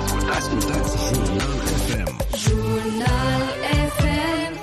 Ascultați Jurnal FM. Jurnal FM.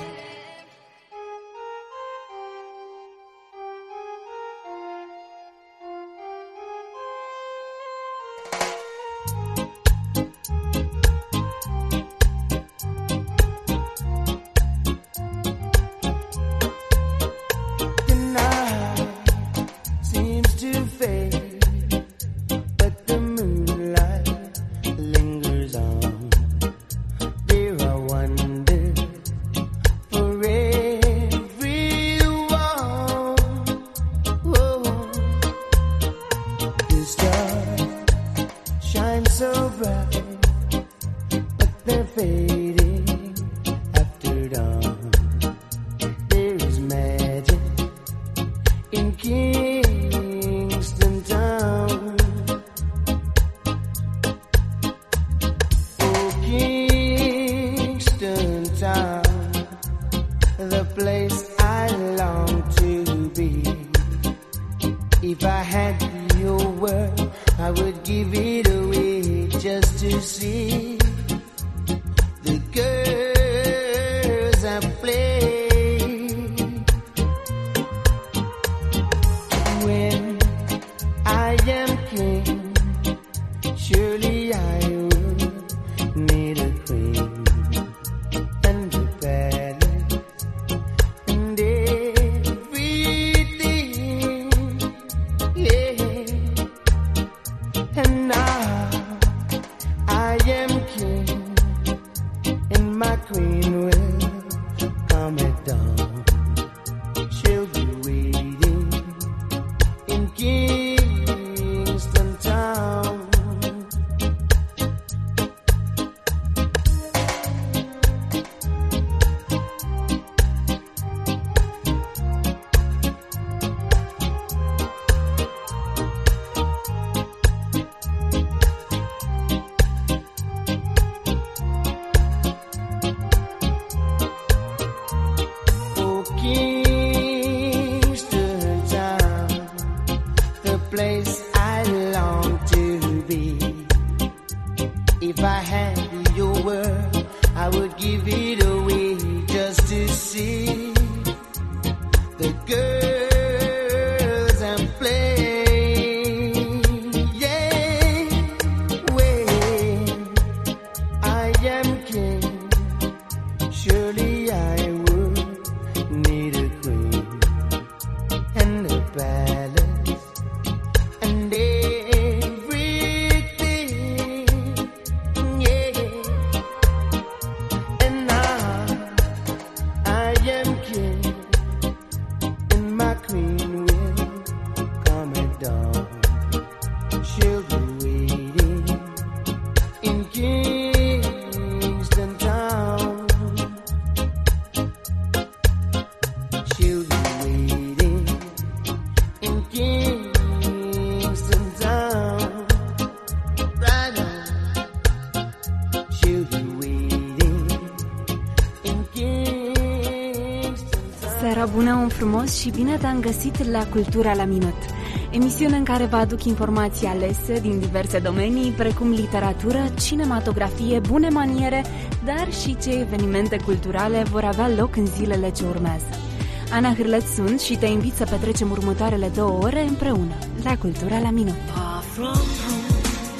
Și bine te-am găsit la Cultura la Minut, emisiune în care vă aduc informații alese din diverse domenii, precum literatură, cinematografie, bune maniere, dar și ce evenimente culturale vor avea loc în zilele ce urmează. Ana Hârleț sunt și te invit să petrecem următoarele 2 ore împreună la Cultura la Minut. Far from home,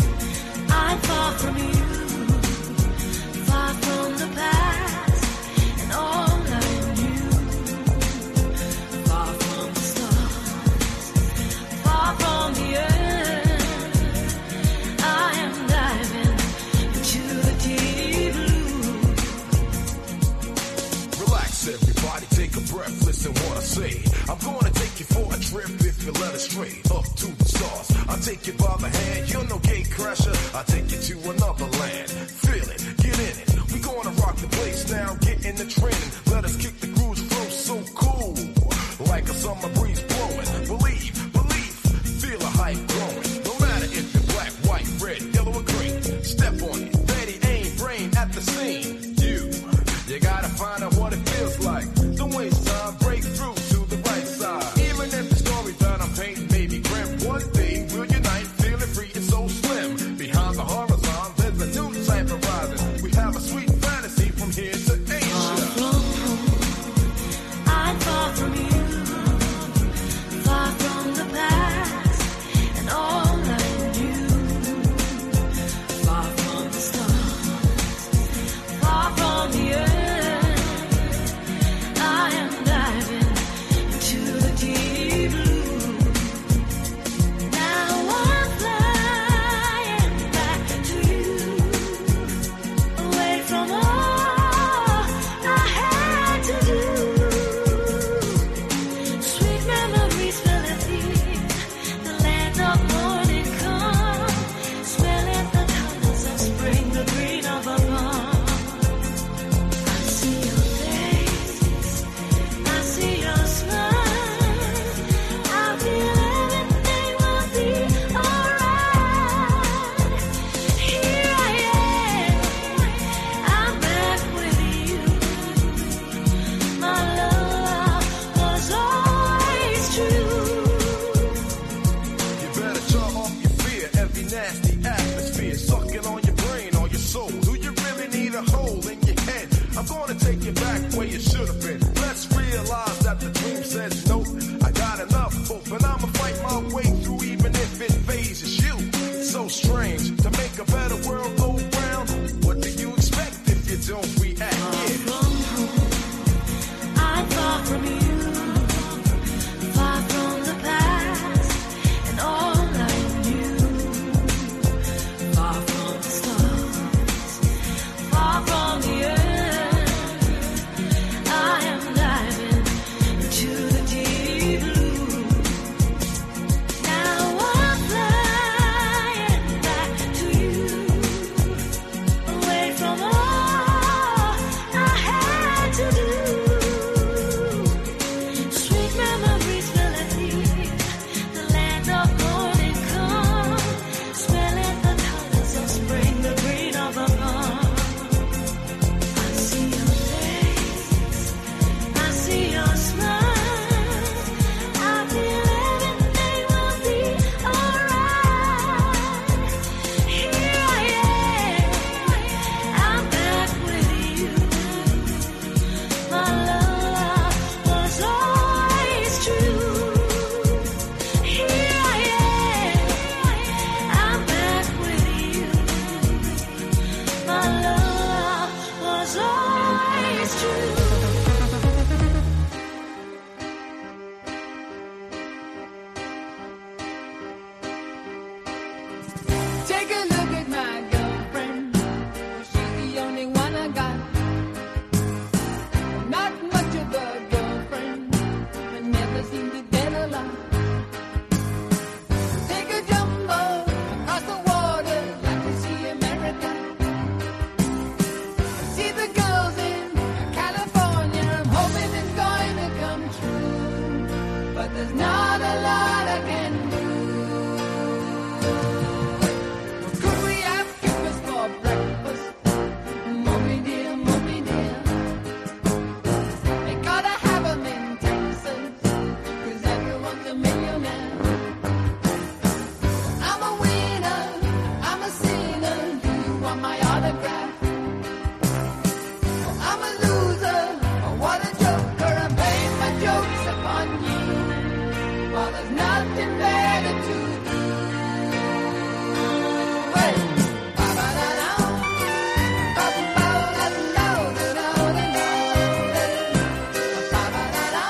I'm far from you, far from the past and all I knew, far from the stars, far from the earth. I am diving into the deep blue. Relax everybody, take a breath, listen what I say. I'm gonna take you for a trip if you let us straight up to the stars. I'll take you by the hand, you're no gate crasher. I'll take you to another land. Feel it, get in it. We gonna rock the place now, get in the training. Let us kick the grooves, flow so cool. Like a summer breeze blowing. Believe, feel a hype growing. No matter if you're black, white, red, yellow or green. Step on it, ready, aim, brain at the scene. You gotta find out what it feels like. Don't waste time, break through to the right side. Even if the story that I'm painting may be grim, one day we'll unite, feeling free and so slim. Behind the horizon, there's a a better world go round. What do you expect if you don't react? Yeah. From home, I'm far from you, far from the past and all I knew, far from the stars, far from the earth. I am diving into the deep blue. Now I'm flying back to you, away from all I had to do. Sweet memories fill at me, the land of morning come, smelling the colors of spring, the green of the palm. I see your face, I see your smile, I feel everything will be alright. Here I am, I'm back with you. My love was always true. Here I am, I'm back with you. My love was always true. Take a look at my girlfriend. She's the only one I got. Not much of a girlfriend, but never seem to get along. Take a jumbo across the water, like to see America. See the girls in California. I'm hoping it's going to come true, but there's not a lot I can do. Could we have breakfast for breakfast? Mommy dear, mommy dear. They gotta have 'em in Texas, 'cause everyone's a millionaire. I'm a winner, I'm a sinner. Do you want my autograph? I'm a loser, oh, what a joker. I'm playing my jokes upon you, while there's nothing better to do. Hey, ba-ba-da-da, ba-ba-da-da-da-da-da-da-da-da, ba-ba-da-da,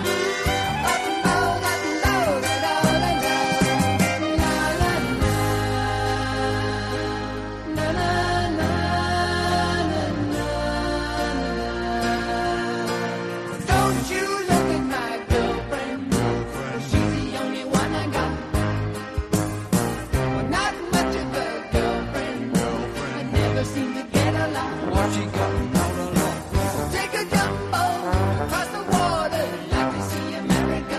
ba-ba-da-da-da-da-da-da-da-da-da-da-da. Don't you look at my girlfriend, she's the only one I got. Well, not much of a girlfriend, I never seem to get along. What you got out of love? Take a jumbo across the water, like to see America.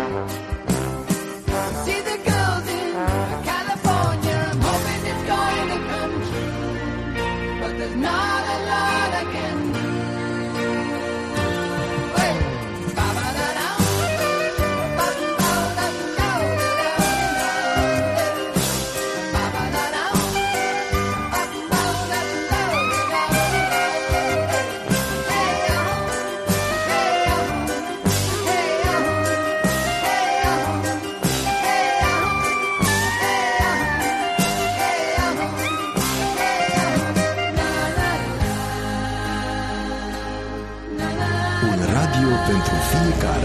See the girls in California. I'm hoping it's going to come true, but there's not a lot I can do. Hey, ba-ba-da-da, ba-ba-da-da-da-da-da, ba-ba-da-da, Un radio pentru fiecare.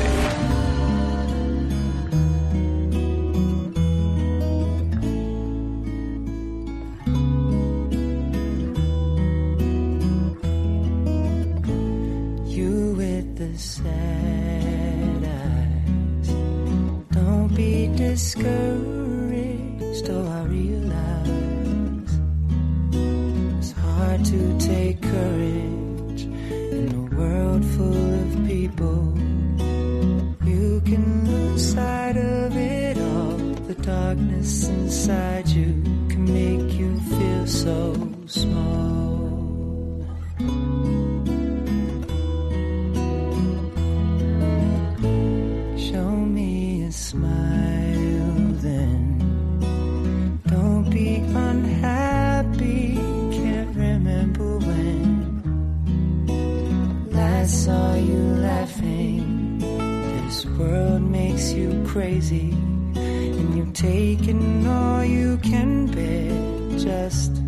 You with the sad eyes, don't be discouraged. Oh, I realize it's hard to take courage in a world full of people. You can lose sight of it all. The darkness inside you can make you feel so small. Show me a smile then. Don't be unhappy. Can't remember when last saw you laughing. This world makes you crazy, and you've taken all you can bear. Just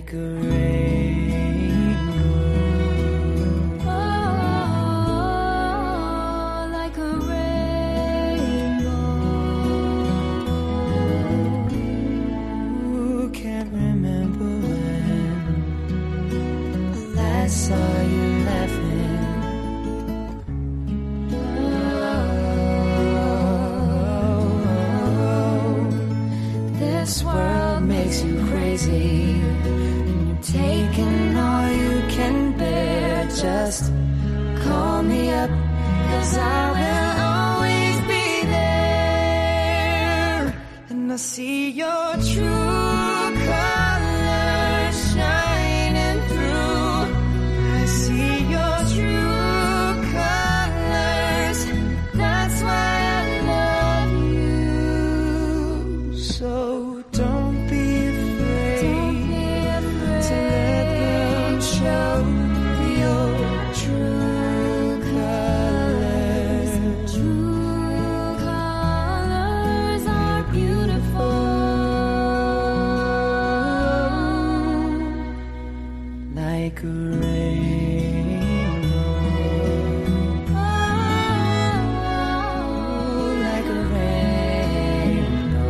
like a rainbow, Oh, like a rainbow. Who can't remember when I last saw you laughing? This world makes you crazy, and you're taking all you can bear. Just call me up, 'cause I will always be there. And I see your true colors shining through. I see your true colors. That's why I love you. So don't be afraid to let them show your true colors. True colors are beautiful. Like a rainbow, like a rainbow.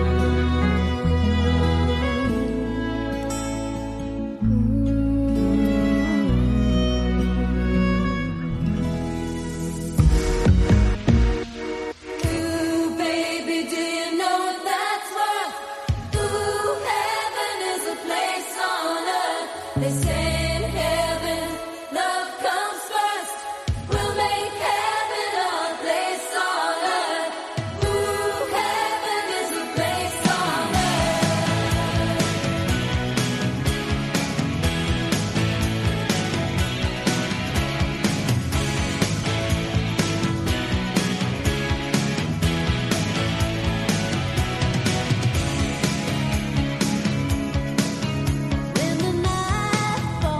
Ooh, baby, do you know what that's worth? Ooh, heaven is a place on earth. They say in heaven, love comes first. We'll make heaven a place on earth. Ooh, heaven is a place on earth. When the night falls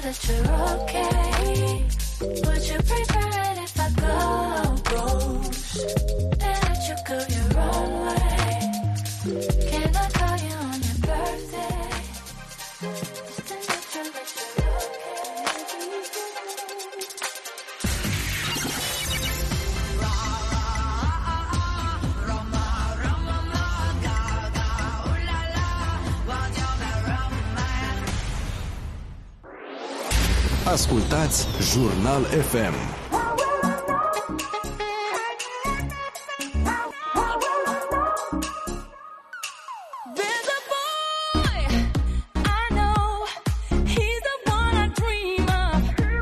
that you're okay. Would you prefer it if I go ghost and let you go your own way? Can I call you on your birthday? Just to make sure that you're Ascultați Jurnal FM. There's a boy I know, he's the one I dream of.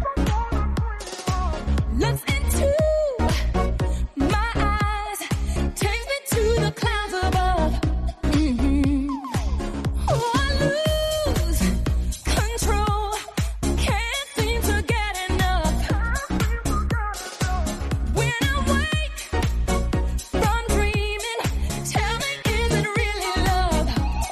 Looks into my eyes, takes me to the clouds above. Oh, I lose control, can't seem to get enough. When I wake from dreaming, tell me, is it really love?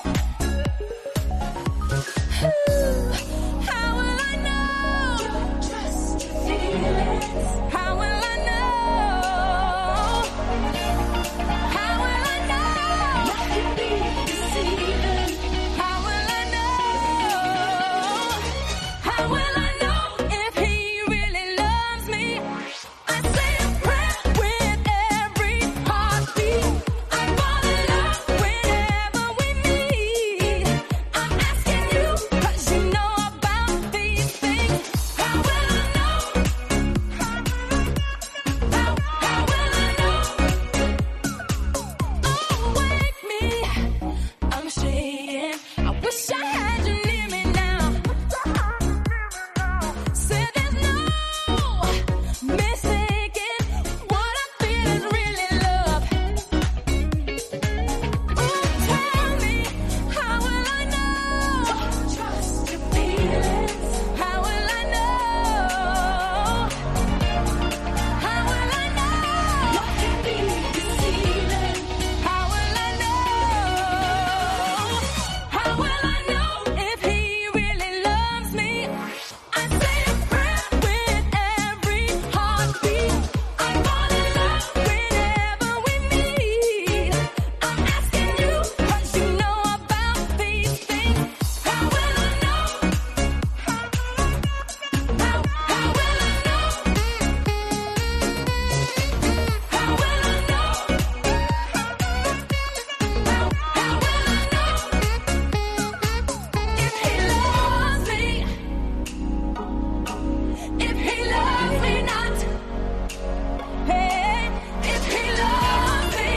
How will I know? Trust your feelings. How will I know? How will I know? What can be deceiving? How will I know? How will I know if he really loves me? I say a prayer with every heartbeat. I fall in love whenever we meet. I'm asking you 'cause you know about these things. How will I know? How will I know? Oh, wake me, I'm shaking. I wish I had you near me now. Say there's no mistaking what I feel is really love. Tell me, how will I know? Trust your feelings. How will I know? How will I know? What can be deceiving? How will I know? How will I know if he really loves me? I say a prayer with every heartbeat. I fall in love whenever we meet. I'm asking you 'cause you know about these things. How will I know? How will I know? How will I know? How will I know? If he loves me, if he loves me not, hey, if he loves me,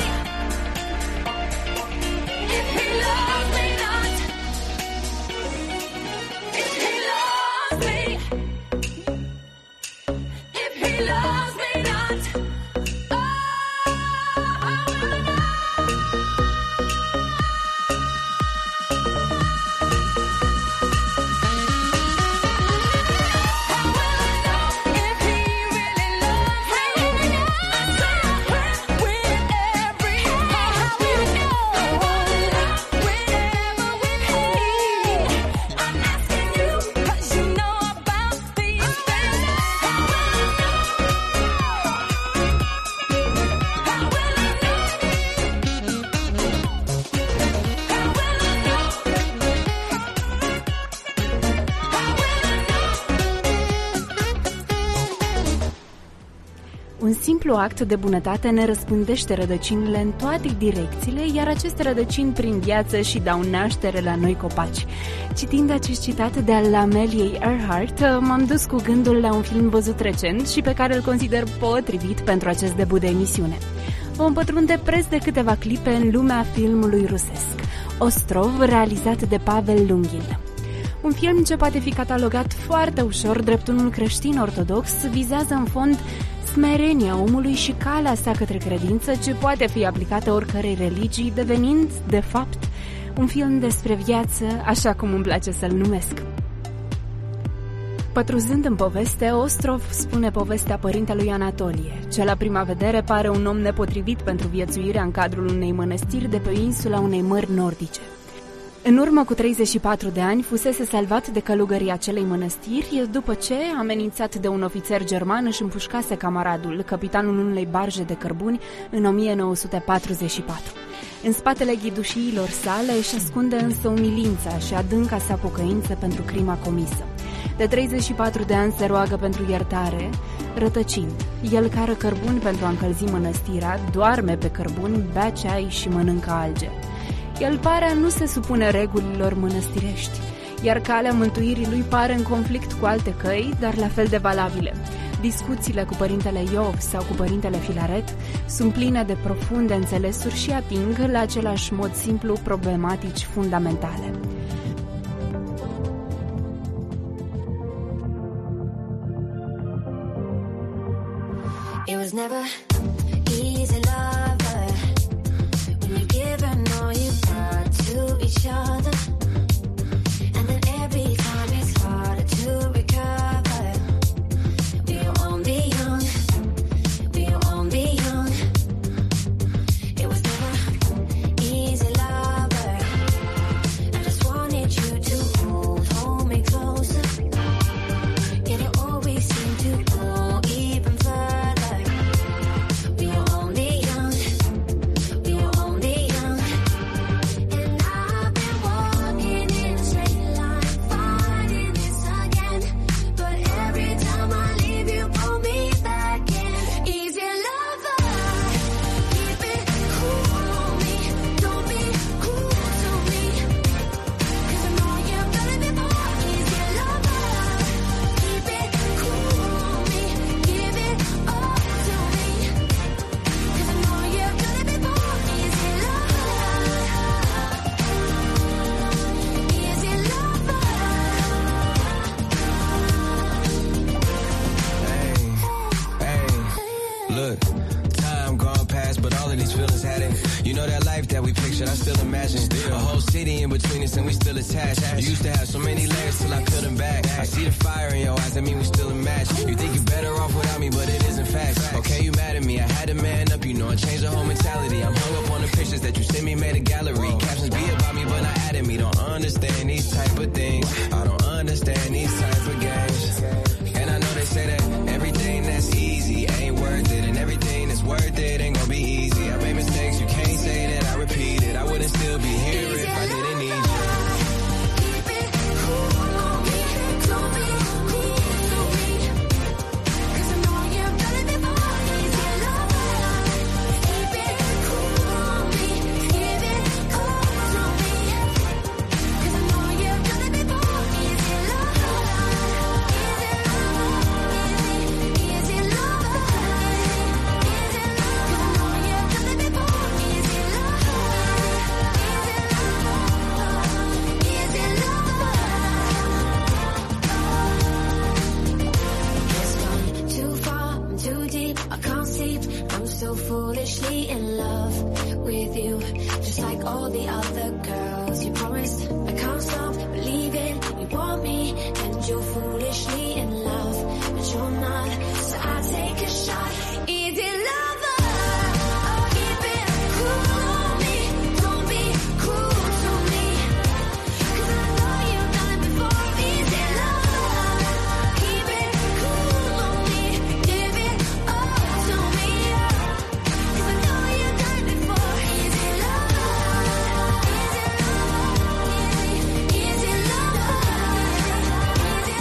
if he loves me not, if he loves me, if he loves me not, oh, how will I know? How will I know if he really loves me? I say a prayer with every heartbeat. I fall in love whenever we meet. I'm asking you 'cause you know about these things. How will I know? How will I know? How will I know? Un simplu act de bunătate ne răspândește rădăcinile în toate direcțiile, iar aceste rădăcini prind viață și dau naștere la noi copaci. Citind acest citat de al Ameliei Earhart, m-am dus cu gândul la un film văzut recent și pe care îl consider potrivit pentru acest debut de emisiune. Vom pătrunde preț de câteva clipe în lumea filmului rusesc, Ostrov, realizat de Pavel Lunghin. Un film ce poate fi catalogat foarte ușor drept unul creștin ortodox, vizează în fond smerenia omului și calea sa către credință, ce poate fi aplicată oricărei religii, devenind, de fapt, un film despre viață, așa cum îmi place să-l numesc. Pătruzând în poveste, Ostrov spune povestea părintelui Anatolie, ce la prima vedere pare un om nepotrivit pentru viețuirea în cadrul unei mănăstiri de pe insula unei mări nordice. În urmă cu 34 de ani fusese salvat de călugării acelei mănăstiri după ce, amenințat de un ofițer german, își împușcase camaradul, capitanul unei barje de cărbuni, în 1944. În spatele ghidușiilor sale își ascunde însă umilința și adânca sa pocăință pentru crima comisă. De 34 de ani se roagă pentru iertare, rătăcind. El cară cărbuni pentru a încălzi mănăstirea, doarme pe cărbuni, bea ceai și mănâncă alge. El pare a nu se supune regulilor mănăstirești, iar calea mântuirii lui pare în conflict cu alte căi, dar la fel de valabile. Discuțiile cu părintele Iov sau cu părintele Filaret sunt pline de profunde înțelesuri și ating la același mod simplu problematici fundamentale. It was never easy, lover, when you give and all you got to each other, and then every time it's harder to recover. We won't be young, we won't be young. It was never easy, lover. I just wanted you to hold me closer, yet it always seemed to go even further. We were only young, we were only young. And I've been walking in a straight line, fighting this again. But every time I leave, you pull me back in. Easy lover, keep it cool on me. Don't be cruel to me, 'cause I know you've done it before. Easy lover, keep it cool on me. Give it all to me, 'cause I know you've done it before. Easy lover, easy lover. Hey, look, time gone past, but all of these feelings had it. You know that life that we pictured, I still imagine. A whole city in between us and we still attached. You used to have so many layers till I peeled them back. I see the fire in your eyes, that mean we still a match. You think you're better off without me, but it isn't facts. Okay, you mad at me, I had to man up, you know, I changed the whole mentality. I'm hung up on the pictures that you sent me, made a gallery. Captions be about me, but not adding me. Don't understand these type of things. I don't understand these type of games. And I know they say that everything that's easy ain't worth it, and everything that's worth it ain't gonna be easy. I made mistakes, you can't say that I repeat it. I wouldn't still be here if I didn't need you. Keep it cool on me. Don't be cruel to me, 'cause I know you've done it before. Easy lover, keep it cool on me. Give it all to me, 'cause I know you've done it before. Easy lover, easy lover, easy lover, 'cause I know you've done it before. Easy lover, easy lover. It's gone too far, I'm too deep, I can't sleep. I'm so foolishly in love with you, just like all the other girls. You promised I can't stop believing you want me, and you're foolishly in love, but you're not. So I take a shot. Easy lover, keep it cool on me. Don't be cruel to me, 'cause I know you've done it before. Easy lover, keep it cool on me. Give it all to me, 'cause I know you've done it before. Easy lover, easy lover, easy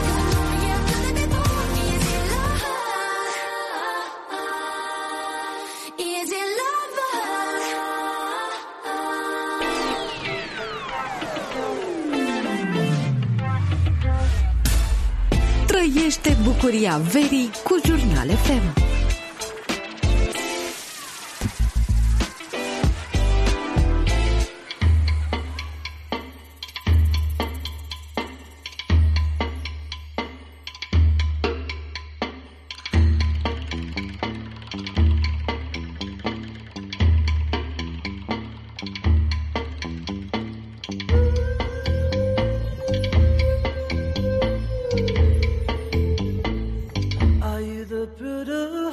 Trăiește bucuria verii cu Jurnal FM. Are you the product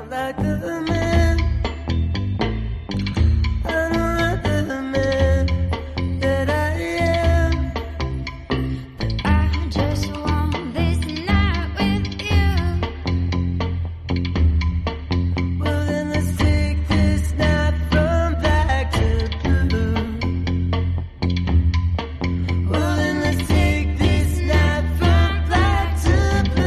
like the man. I'm like the man that I am. I just want this night with you. Well, then let's take this night from black to blue. Well, then let's take this night from black to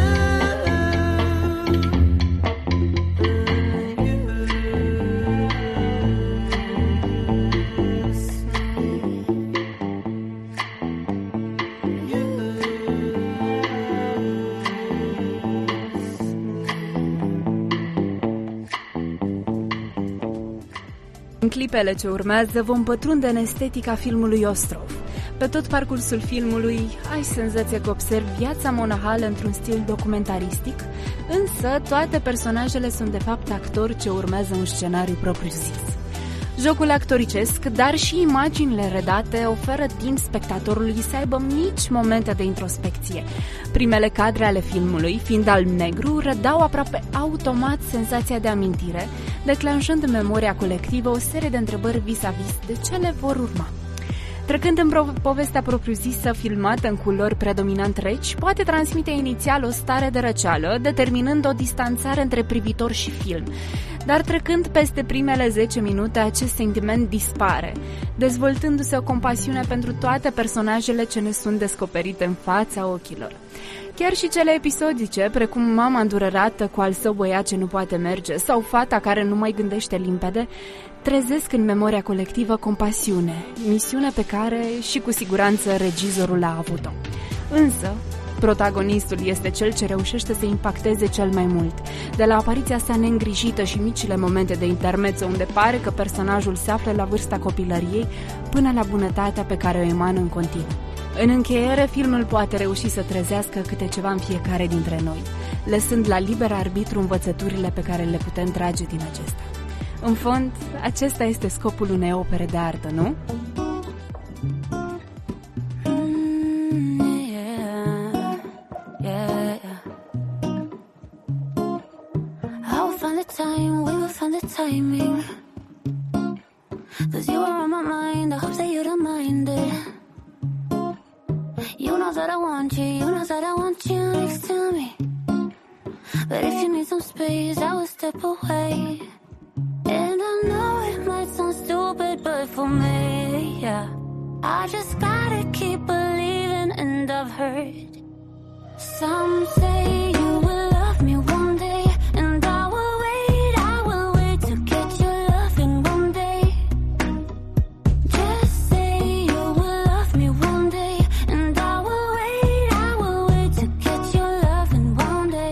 În clipele ce urmează vom pătrunde în estetica filmului Ostrov. Pe tot parcursul filmului ai senzația că observi viața monahală într-un stil documentaristic, însă toate personajele sunt de fapt actori ce urmează un scenariu propriu-zis. Jocul actoricesc, dar și imaginile redate oferă timp spectatorului să aibă mici momente de introspecție. Primele cadre ale filmului, fiind alb-negru, redau aproape automat senzația de amintire, declanșând în memoria colectivă o serie de întrebări vis-a-vis de ce le vor urma. Trecând în povestea propriu-zisă, filmată în culori predominant reci, poate transmite inițial o stare de răceală, determinând o distanțare între privitor și film. Dar trecând peste primele 10 minute, acest sentiment dispare, dezvoltându-se o compasiune pentru toate personajele ce ne sunt descoperite în fața ochilor. Chiar și cele episodice, precum mama îndurerată cu al său băiat ce nu poate merge sau fata care nu mai gândește limpede, trezesc în memoria colectivă compasiune, misiune pe care și cu siguranță regizorul a avut-o. Însă, protagonistul este cel ce reușește să impacteze cel mai mult, de la apariția sa neîngrijită și micile momente de intermezzo unde pare că personajul se află la vârsta copilăriei, până la bunătatea pe care o emană în continuu. În încheiere, filmul poate reuși să trezească câte ceva în fiecare dintre noi, lăsând la liber arbitru învățăturile pe care le putem trage din acesta. În fond, acesta este scopul unei opere de artă, nu? Timing, 'cause you were on my mind. I hope that you don't mind it. You know that I want you, you know that I want you next to me. But if you need some space, I will step away. And I know it might sound stupid, but for me, yeah, I just gotta keep believing. And I've heard some say you will love me one day, and I will wait to get your loving one day. Just say you will love me one day, and I will wait to get your loving one day.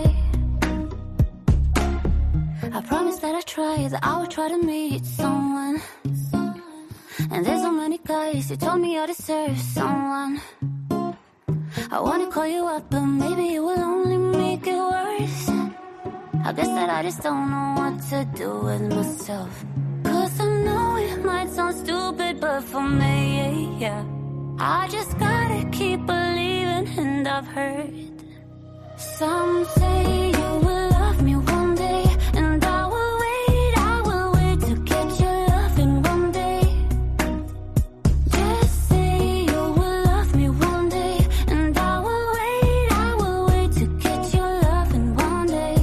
I promise that I try, that I will try to meet someone. And there's so many guys who told me I deserve someone. I wanna call you up, but maybe it will only make it worse. I guess that I just don't know what to do with myself. 'Cause I know it might sound stupid, but for me, yeah, I just gotta keep believing. And I've heard some say you will love me one day, and I will wait to get your loving one day. Just say you will love me one day, and I will wait to get your loving one day.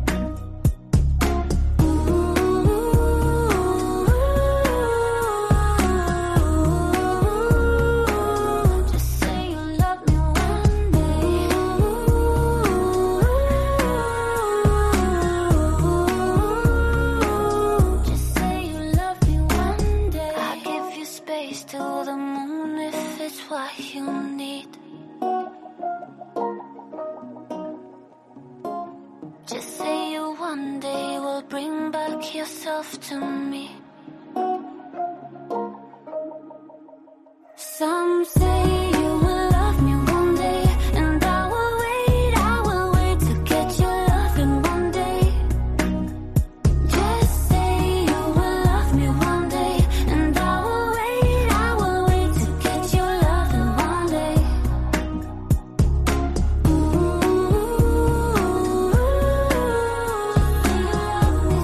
Just say you love me one day. Just say you love me one day. I give you space to the moon if it's what you need. Just say you one day will bring back yourself to me. Some say you will love me one day, and I will wait to get your loving one day. Just say you will love me one day, and I will wait to get your loving one day. Just say you love me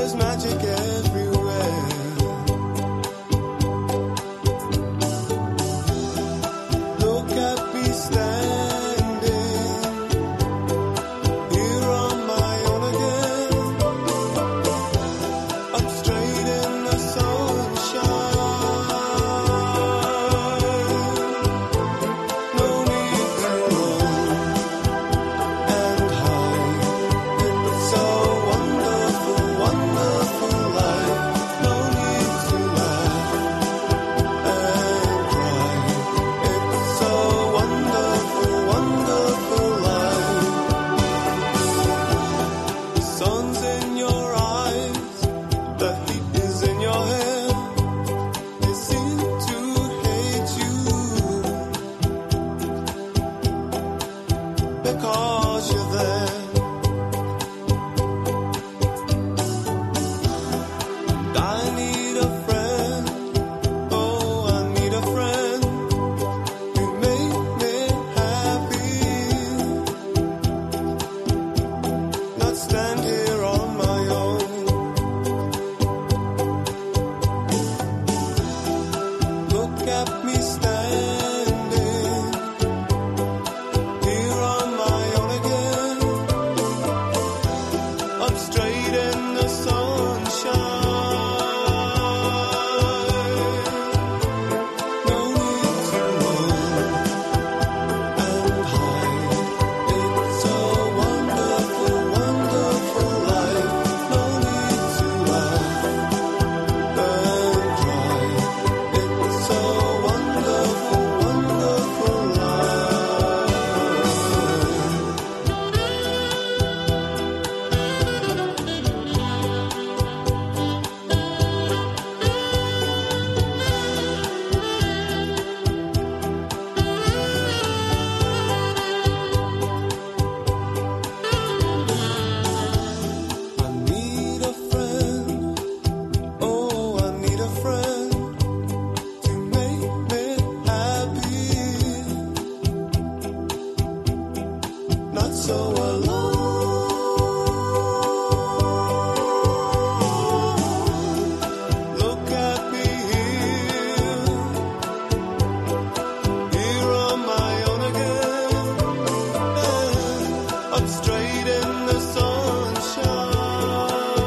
There's magic everywhere. Look at me standing here on my own again. Up straight in the sunshine. No need to run and hide. It's so wonderful, wonderful life. No need to laugh and cry. It's so wonderful, wonderful life. The sun's in your eyes, the heat is in your hair. They seem to hate you because you're there. I need a friend, oh, I need a friend. You make me happy. Not stand here on my own. Look at me standing here on my own again. Up straight in the sunshine. No need to run and hide. It's so wonderful, wonderful life. No need to laugh and cry. It's so wonderful, wonderful life. I need a friend, oh, I need a friend to make me happy. Not so alone. Look at me here on my own again. Up straight in the sunshine.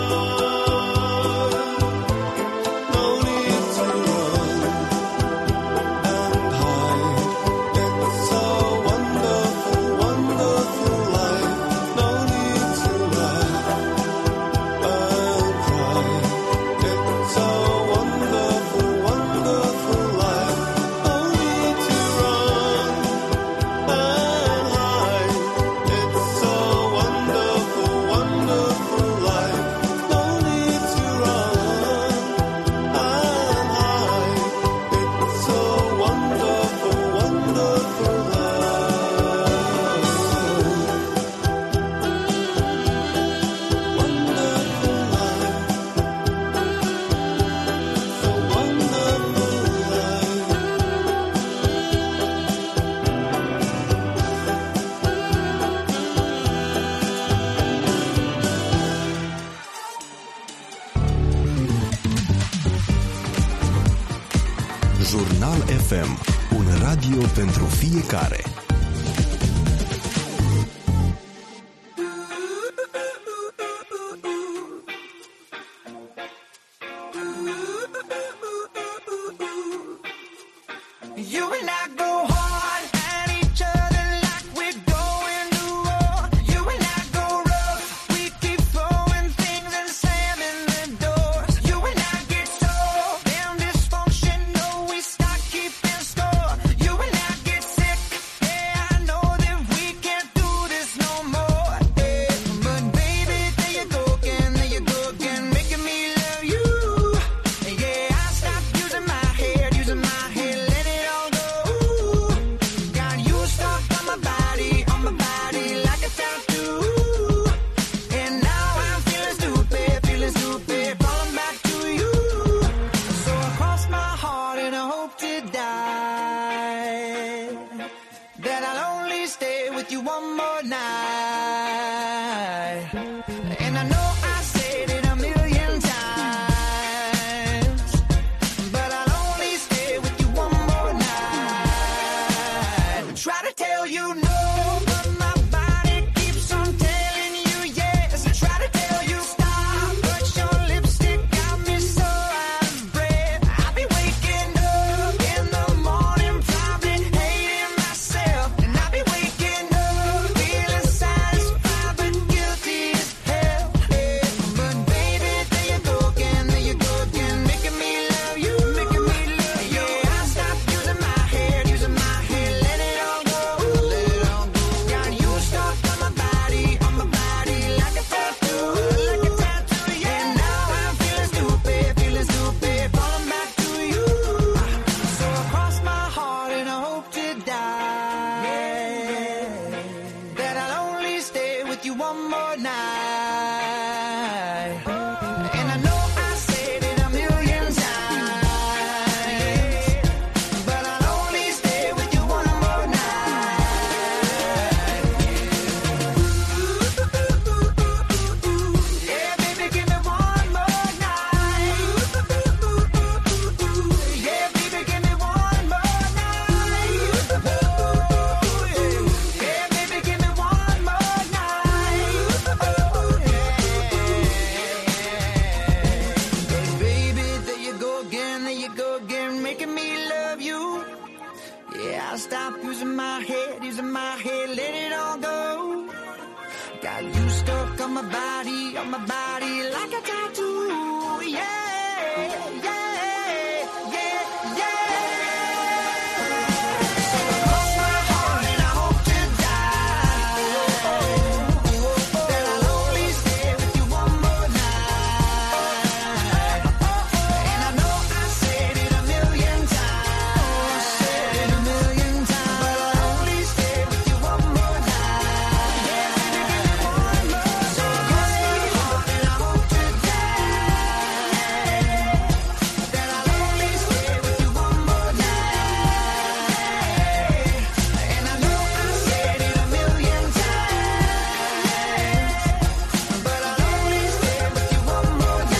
No need to run and hide. It's so wonderful, wonderful life. No need to laugh and cry. It's so wonderful, wonderful life. No need to run and hide. It's so wonderful, wonderful life. No need to run and hide. It's so wonderful, wonderful life. Wonderful life. So wonderful life. Jurnal FM, un radio pentru fiecare. You and I go hard at each other like we're going to war. You and I go rough. We keep throwing things and slamming the doors. You and I get so damn dysfunctional. We start keeping score. You and I get sick. Yeah, I know that we can't do this no more. Yeah, but baby, there you go again, making me love you. Yeah, I stopped using my head, let it all go. stop using my head, let it all go. Got you stuck on my body like a tattoo. Yeah, yeah, yeah, yeah. Cross my heart and I hope to die that I'll only stay with you one more night. And I know I said it a million times, but I'll only stay with you one more night. Yeah, baby, give me one more time. Cross my heart and I hope to die that I'll only stay with you one more night. And I know I said it a million times, but I'll only stay with you one more night.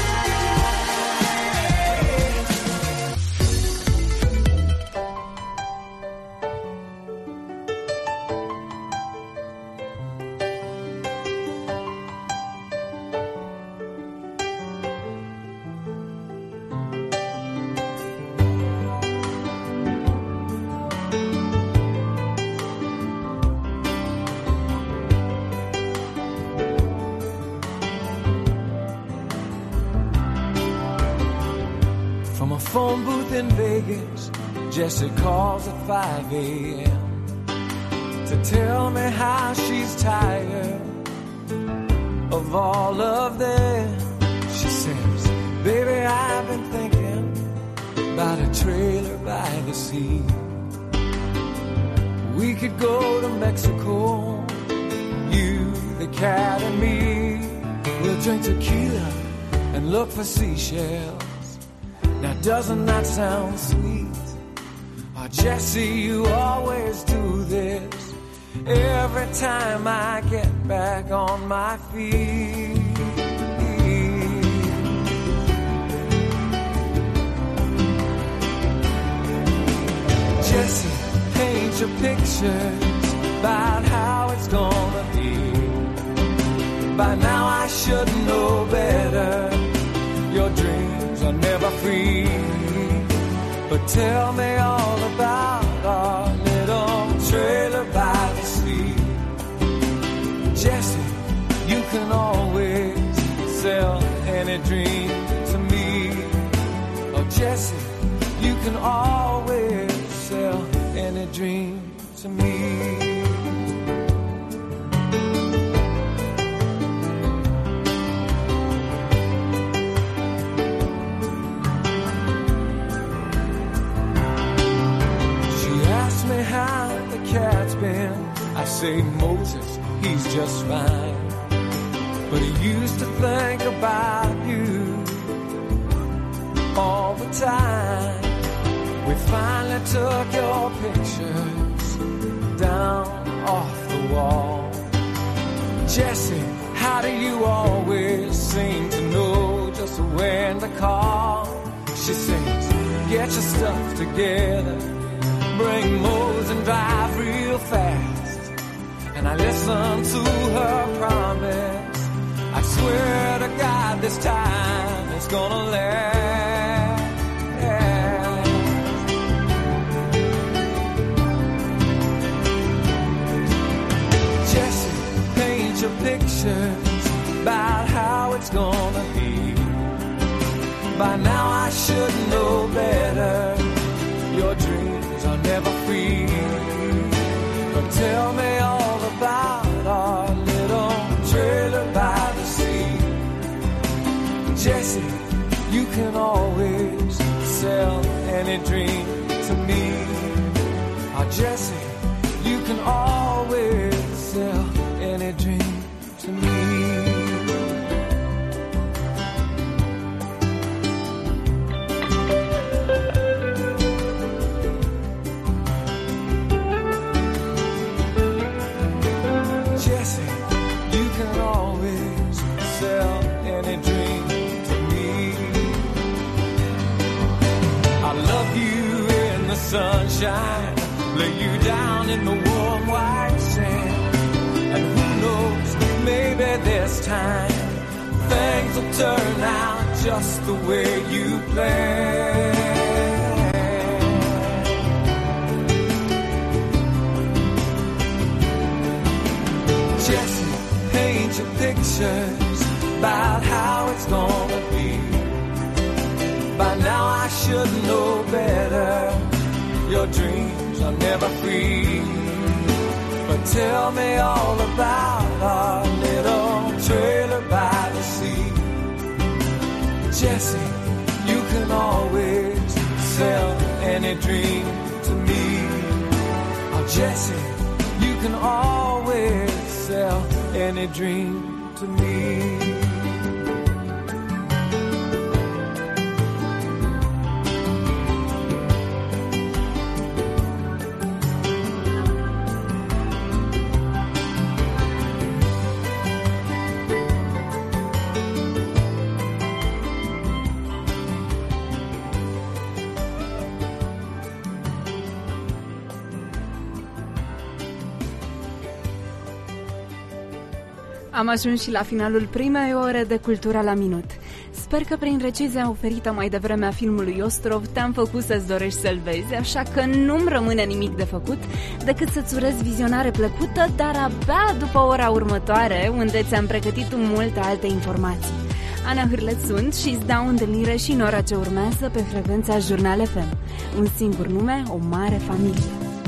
From a phone booth in Vegas, Jessie calls at 5 a.m. to tell me how she's tired of all of them. She says, baby, I've been thinking about a trailer by the sea. We could go to Mexico, you, the cat, and me. We'll drink tequila and look for seashells. Now doesn't that sound sweet? Oh, Jessie, you always do this every time I get back on my feet. Jessie, paint your pictures about how it's gonna be. By now I should know better. Your dreams are never free. But tell me all about our little trailer by the sea. Jessie, you can always sell any dream to me. Oh, Jessie, you can always sell any dream to me. Me how the cat's been. I say Moses, he's just fine, but he used to think about you all the time. We finally took your pictures down off the wall. Jessie, how do you always seem to know just when to call? She sings, get your stuff together, bring Mose and drive real fast. And I listen to her promise. I swear to God this time it's gonna last. Jessie, paint your pictures about how it's gonna be. By now I should know better. Your dreams are never free. But tell me all about our little trailer by the sea. Jessie, you can always sell any dream to me. Oh, Jessie, you can always sell any dream to me. Sunshine, lay you down in the warm white sand. And who knows, maybe this time things will turn out just the way you planned. bunch of pictures about how it's gonna be. By now I should know better. Your dreams are never free. But tell me all about our little trailer by the sea. Jesse, you can always sell any dream to me. Oh, Jesse, you can always sell any dream to me. Am ajuns și la finalul primei ore de Cultura la Minut. Sper că prin recenzia oferită mai devreme a filmului Ostrov te-am făcut să-ți dorești să-l vezi, așa că nu-mi rămâne nimic de făcut decât să-ți urez vizionare plăcută, dar abia după ora următoare, unde ți-am pregătit multe alte informații. Ana Hârleț sunt și îți dau întâlnire și în ora ce urmează pe frecvența Jurnal FM. Un singur nume, o mare familie.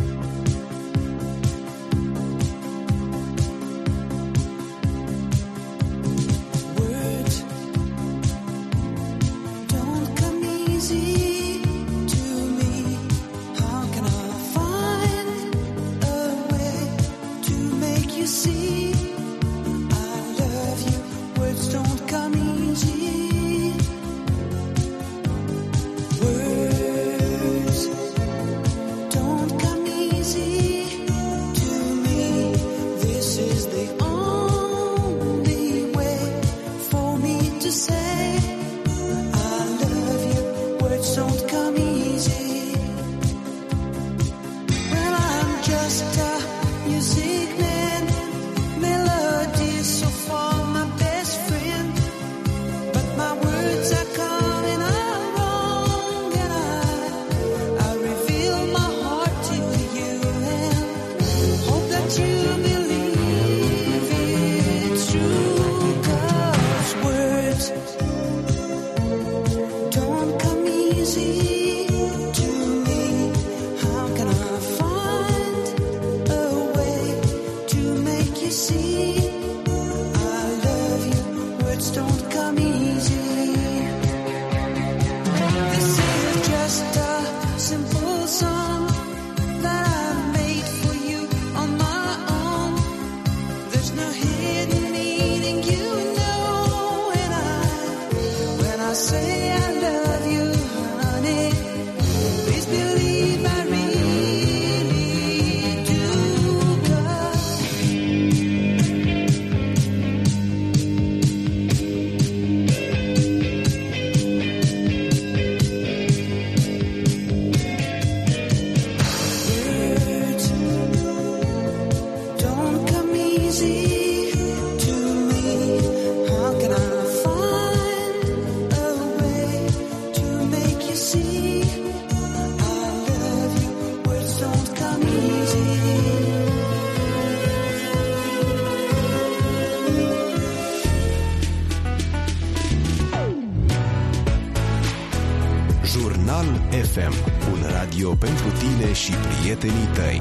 FM, un radio pentru tine și prietenii tăi.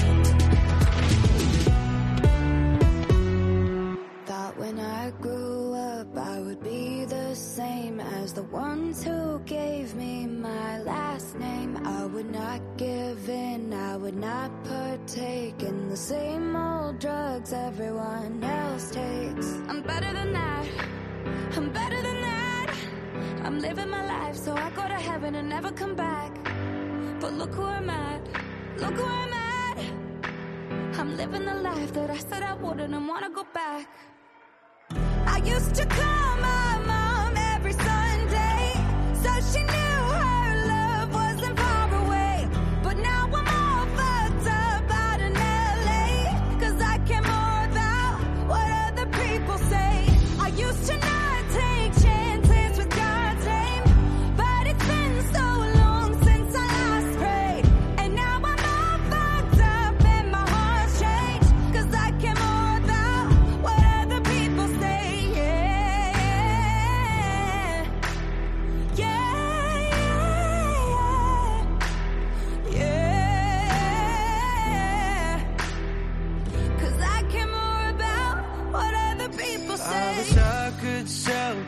Thought when I grew up I would be the same as the ones who gave me my last name. I would not give in, I would not partake in the same old drugs everyone else takes. I'm better than that, I'm better than that. I'm living my life so I go to heaven and never come back. But look who I'm at, look who I'm at. I'm living the life that I said I wouldn't and wanna go back. I used to call my mom every Sunday, so she knew her love wasn't far away. But now I'm all fucked up out in LA, 'cause I care more about what other people say. I used to not take chances with God's aim, but it's been so long since I last prayed. And now I'm all fucked up and my heart's changed, 'cause I care more about what other people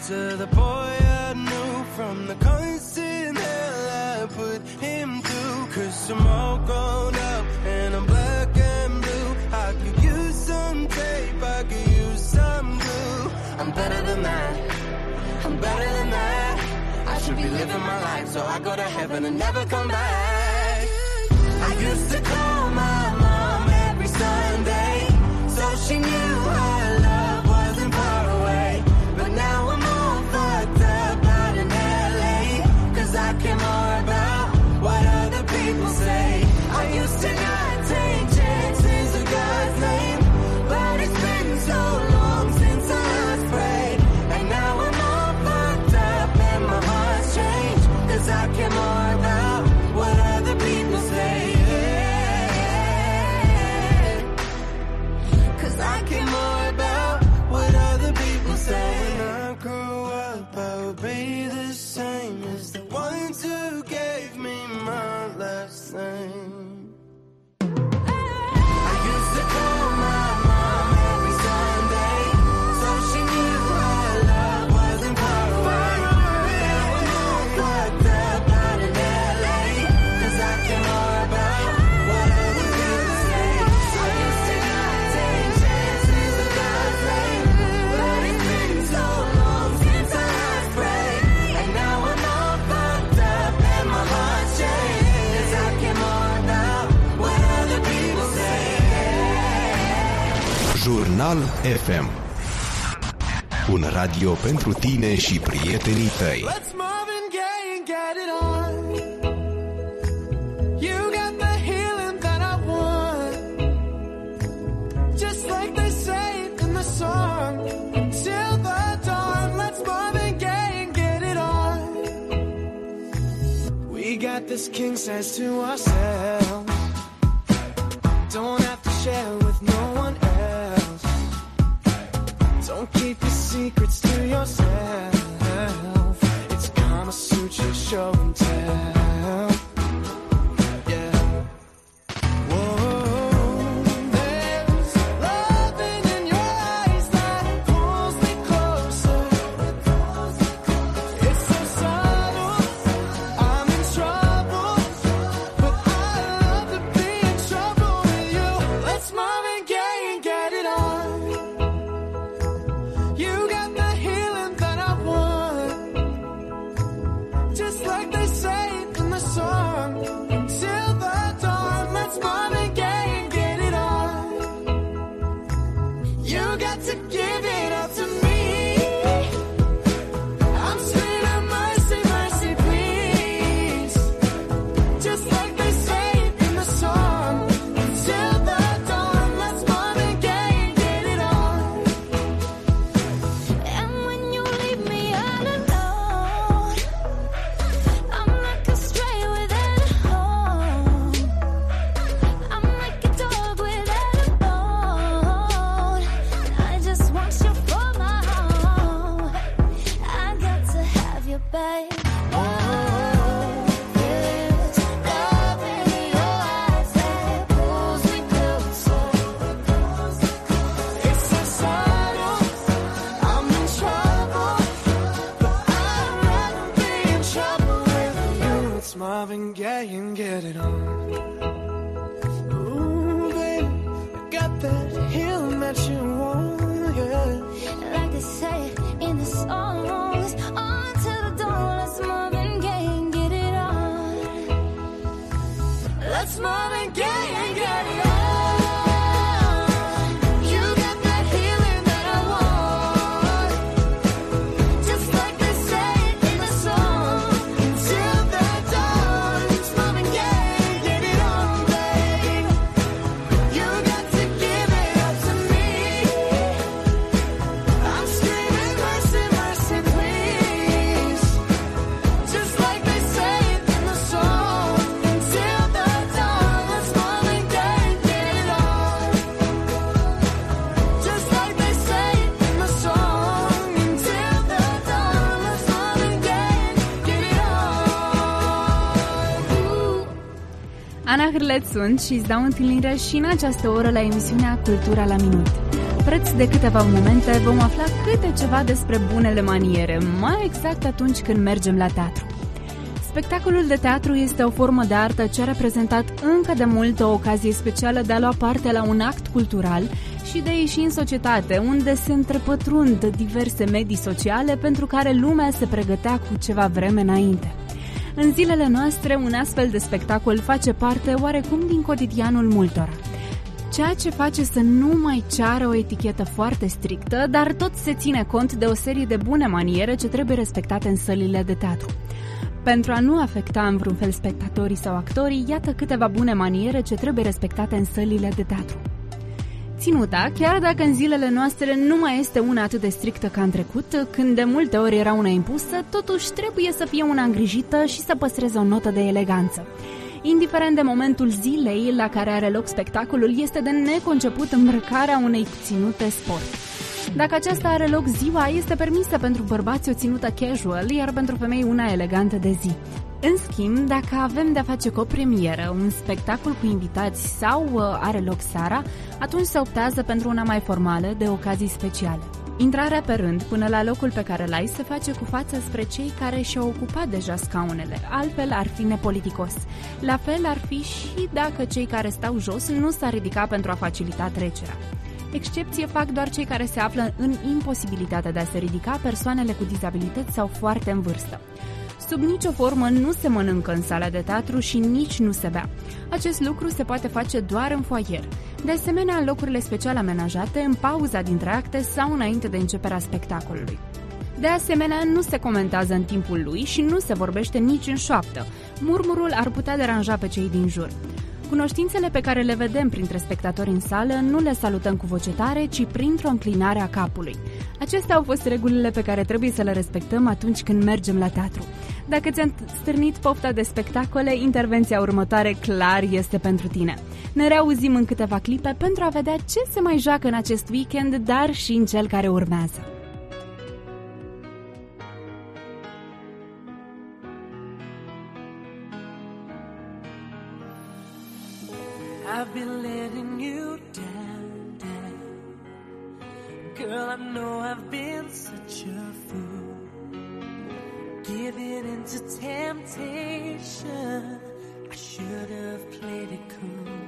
to the boy I knew from the constant hell I put him through. 'Cause I'm all grown up and I'm black and blue. I could use some tape, I could use some glue. I'm better than that, I'm better than that. I should be living my life so I go to heaven and never come back. I used to call my mom every Sunday, so she knew her love wasn't far away. But now I'm all fucked up out in LA, 'cause I care more about what other people say. I used to not take chances in God's name, but it's been so long since I last prayed. And now I'm all fucked up and my heart's changed, 'cause I care more about what other people say. 'Cause I care more about what other people say. When I grow up, I'll be the same as the ones who gave me my last name. I used to call my mom every Sunday, so she knew her love wasn't far away. Now I'm all fucked up out in LA, 'cause I care more about what other people say. I used to not take chances in God's name, but it's been so long since I last prayed. And now I'm all fucked up and my heart's changed, 'cause I care more about what other people say. Jurnal FM. Un radio pentru tine și prietenii tăi. Let's Marvin Gaye and get it on. You got the healing that I want, just like they say in the song. Until the dawn, let's Marvin Gaye and get it on. We got this king size to ourselves, don't have to share with no one else. Don't keep your secrets to yourself. It's Kama Sutra show and tell. Yeah. Whoa, there's loving in your eyes that pulls me closer. It's so subtle, I'm in trouble, but I love to be in trouble with you. Let's Marvin Gaye and get it on. You got the healing that I want, just like they say in the song. Until the dawn, let's Marvin Gaye and get it on. You got to give it up to me. I'm screaming mercy, mercy, please, just like they say in the song. Until the dawn, let's Marvin Gaye and get it on. And when you leave me all alone, I'm like a stray without a home. I'm like a dog without a bone. I just want you for my home. I got to have you, babe. Oh, there's love in your eyes that pulls me closer. It's so subtle, I'm in trouble, but I'd rather be in trouble with you. It's Marvin Gaye and get it on. Ooh, baby, I got that healing that you want, yeah. Like they say in the songs, on to the dawn, let's Marvin Gaye and get it on. Let's Marvin Gaye and get it on. You got that healing that I want, just like they say in the song. Until the dawn, let's Marvin Gaye and get it on, babe. You got to give it up to me. I'm screaming mercy, mercy, please, just like they say in the song. Until the dawn, let's Marvin Gaye and get it on, just like they say in the song. Until the dawn, let's Marvin Gaye and get it on. Ana Hârlet sunt și îți dau întâlnire și în această oră la emisiunea Cultura la Minut. preț de câteva momente vom afla câte ceva despre bunele maniere, mai exact atunci când mergem la teatru. Spectacolul de teatru este o formă de artă ce a reprezentat încă de mult o ocazie specială de a lua parte la un act cultural și de a ieși în societate, unde se întrepătrund diverse medii sociale pentru care lumea se pregătea cu ceva vreme înainte. În zilele noastre, un astfel de spectacol face parte oarecum din cotidianul multora. Ceea ce face să nu mai ceară o etichetă foarte strictă, dar tot se ține cont de o serie de bune maniere ce trebuie respectate în sălile de teatru. Pentru a nu afecta în vreun fel spectatorii sau actorii, iată câteva bune maniere ce trebuie respectate în sălile de teatru. Ținuta, chiar dacă în zilele noastre nu mai este una atât de strictă ca în trecut, când de multe ori era una impusă, totuși trebuie să fie una îngrijită și să păstreze o notă de eleganță. Indiferent de momentul zilei la care are loc spectacolul, este de neconceput îmbrăcarea unei ținute sport. Dacă aceasta are loc ziua, este permisă pentru bărbați o ținută casual, iar pentru femei una elegantă de zi. În schimb, dacă avem de-a face cu o premieră, un spectacol cu invitați sau are loc seara, atunci se optează pentru una mai formală, de ocazii speciale. Intrarea pe rând până la locul pe care l-ai se face cu fața spre cei care și-au ocupat deja scaunele, altfel ar fi nepoliticos. La fel ar fi și dacă cei care stau jos nu s-ar ridica pentru a facilita trecerea. Excepție fac doar cei care se află în imposibilitatea de a se ridica, persoanele cu dizabilități sau foarte în vârstă. Sub nicio formă nu se mănâncă în sala de teatru și nici nu se bea. Acest lucru se poate face doar în foaier. De asemenea, în locurile special amenajate, în pauza dintre acte sau înainte de începerea spectacolului. De asemenea, nu se comentează în timpul lui și nu se vorbește nici în șoaptă. Murmurul ar putea deranja pe cei din jur. Cunoștințele pe care le vedem printre spectatori în sală nu le salutăm cu voce tare, ci printr-o înclinare a capului. Acestea au fost regulile pe care trebuie să le respectăm atunci când mergem la teatru. Dacă ți-a stârnit pofta de spectacole, intervenția următoare clar este pentru tine. Ne reauzim în câteva clipe pentru a vedea ce se mai joacă în acest weekend, dar și în cel care urmează. I've been letting you down, down. Girl, I know I've been such a fool, giving into temptation. I should have played it cool.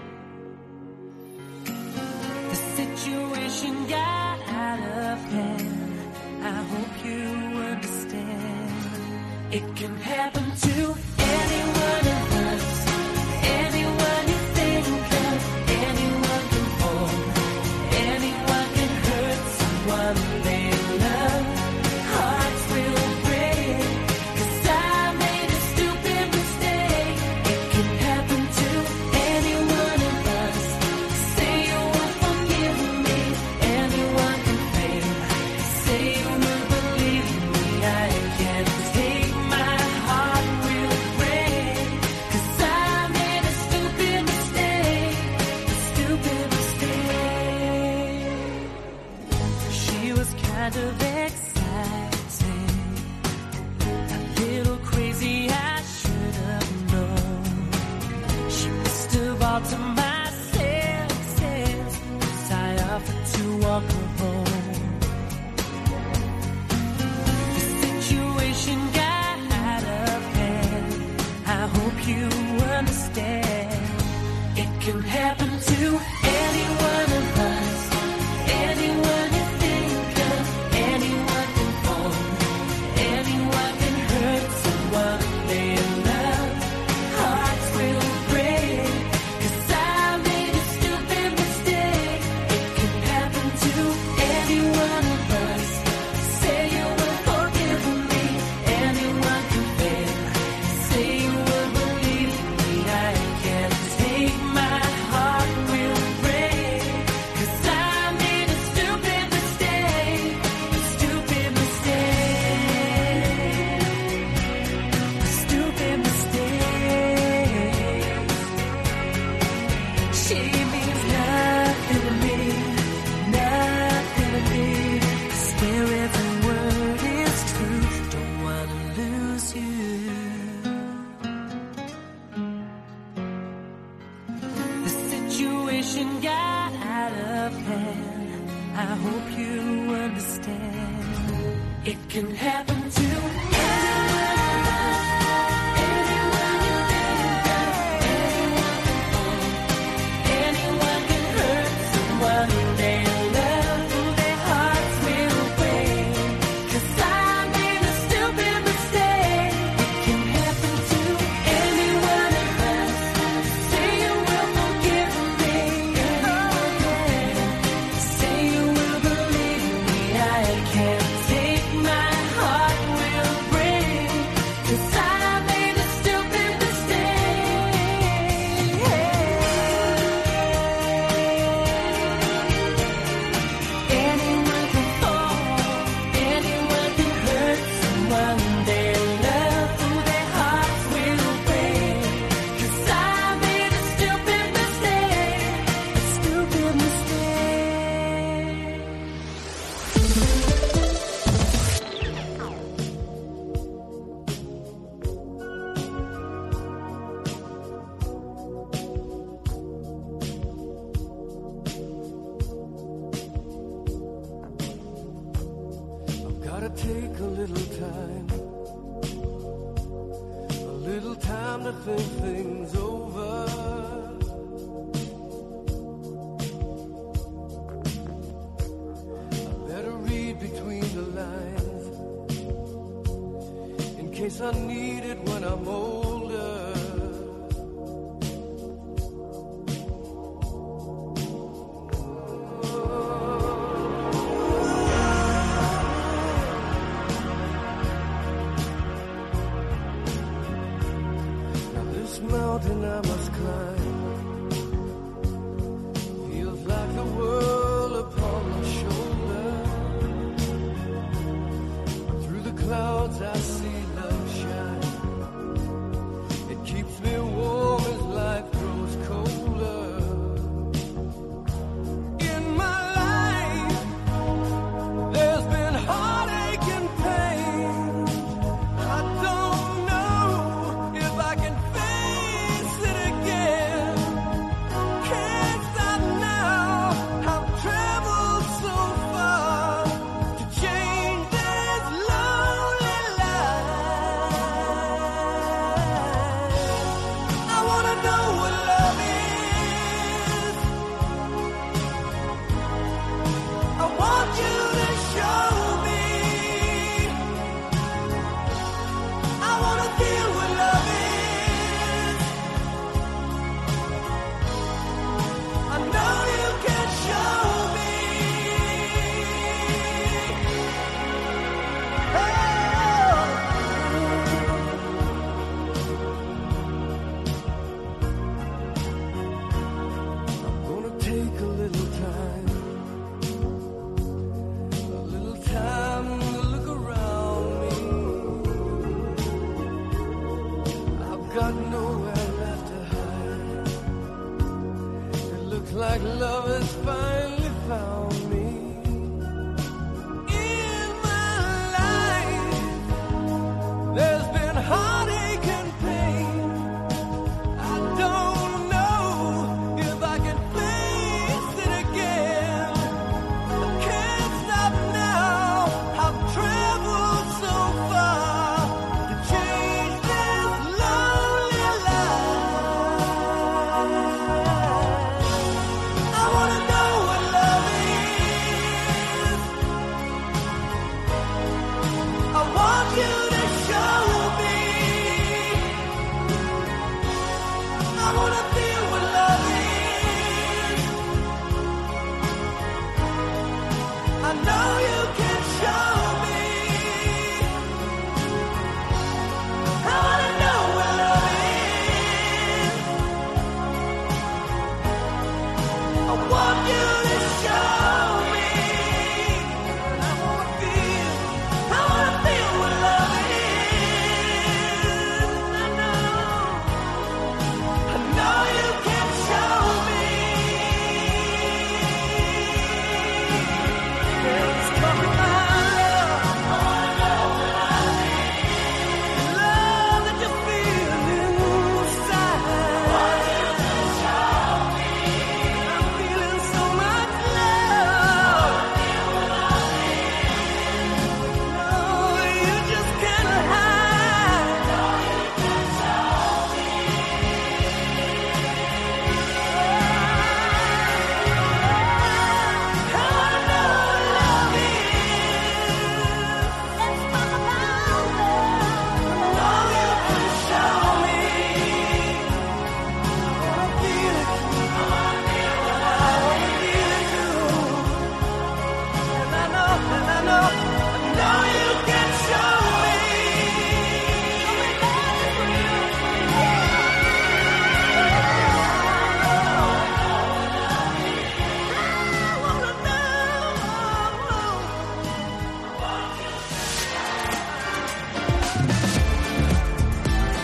The situation got out of hand. I hope you understand. It can happen to any one of us. Anyone you think of, anyone can fall, anyone can hurt someone they love. Hearts will break, 'cause I made a stupid mistake. It can happen to any one of us. Say you won't forgive me, anyone can fail. Say you will believe me, I can't take my heart will break, 'cause I made a stupid mistake, a stupid mistake. She was kind of exciting, a little crazy, I should have known. She must have altered my senses, 'cause I offered to walk her home. The situation got out of hand. I hope you understand. It can happen to any one of us. Anyone you think of, anyone can fall, anyone can hurt someone they love. Hearts will break, 'cause I made a stupid mistake. It can happen to any one of us. Say you will forgive me, anyone can fail. Say you will believe me, I can't take my heart will break, 'cause I made a stupid mistake, a stupid mistake, a stupid mistake. She means nothing to me, nothing to me. I swear every word is truth, don't wanna lose you. The situation got out of hand. I hope you understand. It can happen to take a little time to think things over. I better read between the lines in case I need it when I'm older. Mountain I must climb feels like the world upon my shoulder. Through the clouds I see love shine. It keeps me warm as life grows colder. In my life there's been heartache and pain. I don't know if I can like love has finally found me. In my life there's been heartache and pain. I don't know if I can face it again. I can't stop now. I've traveled so far to change this lonely life. I wanna know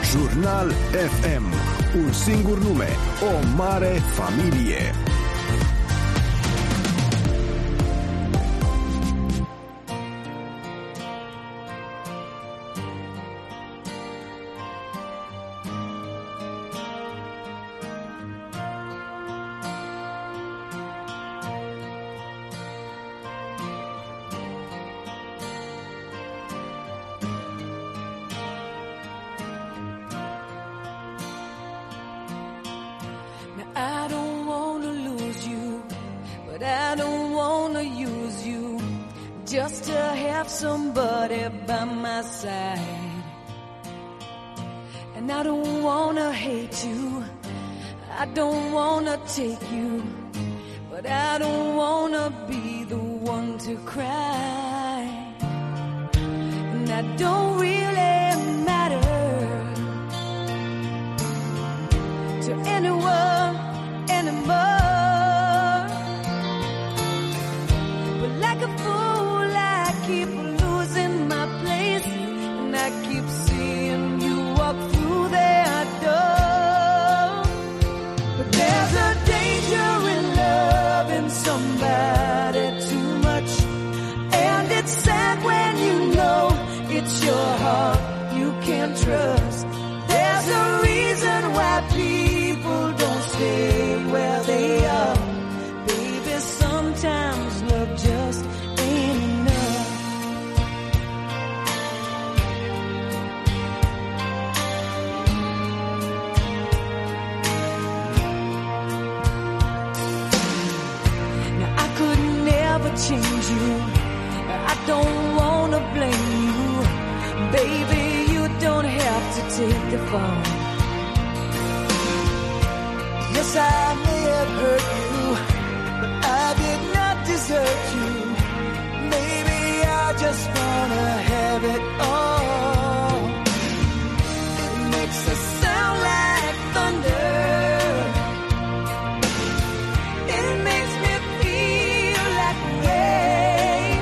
Jurnal FM. Un singur nume, o mare familie. I don't wanna lose you, but I don't wanna use you just to have somebody by my side. And I don't wanna hate you, I don't wanna take you, but I don't wanna be the one to cry. And I don't really matter to anyone anymore. But like a fool I keep losing my place, and I keep seeing you walk through that door. But there's a danger in loving somebody too much, and it's sad when you know it's your heart you can't trust. There's a reason why people don't stay where they are. Baby, sometimes love just ain't enough. Now I could never change you, I don't wanna blame you. Baby, you don't have to take the fall. Yes, I may have hurt you, but I did not desert you. Maybe I just wanna have it all. It makes us sound like thunder. It makes me feel like rain,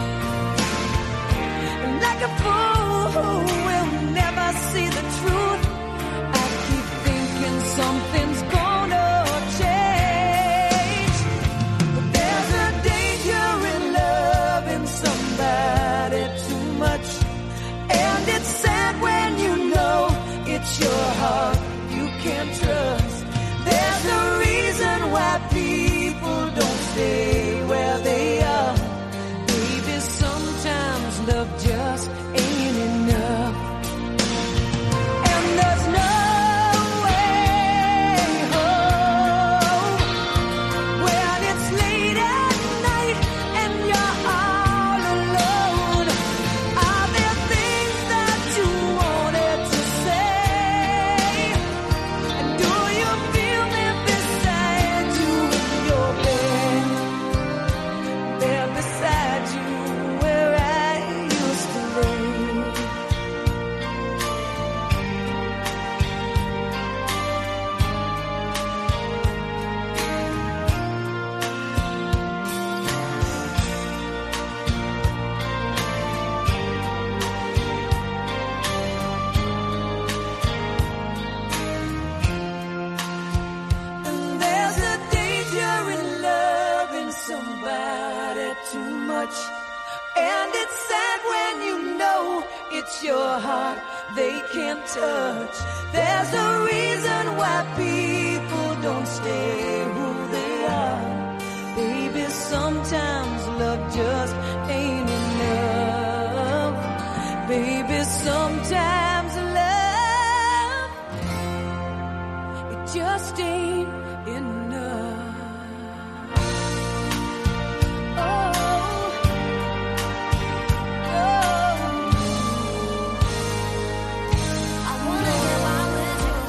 like a fool who will never see the truth. I keep thinking something's gonna change, but there's a danger in loving somebody too much, and it's sad when you know it's your heart you can't trust. There's a reason why people don't stay where they are. Baby, sometimes love just ain't enough. And there's no way home when it's late at night and you're all alone. Are there things that you wanted to say? And do you feel me beside you in your bed? There beside you where I used to lay. And there's a danger in loving somebody too much, and it's sad when you know it's your heart they can't touch. There's a reason why people don't stay who they are. Baby, sometimes love just ain't enough. Baby, sometimes love, it just ain't enough. I wanna get wild with you.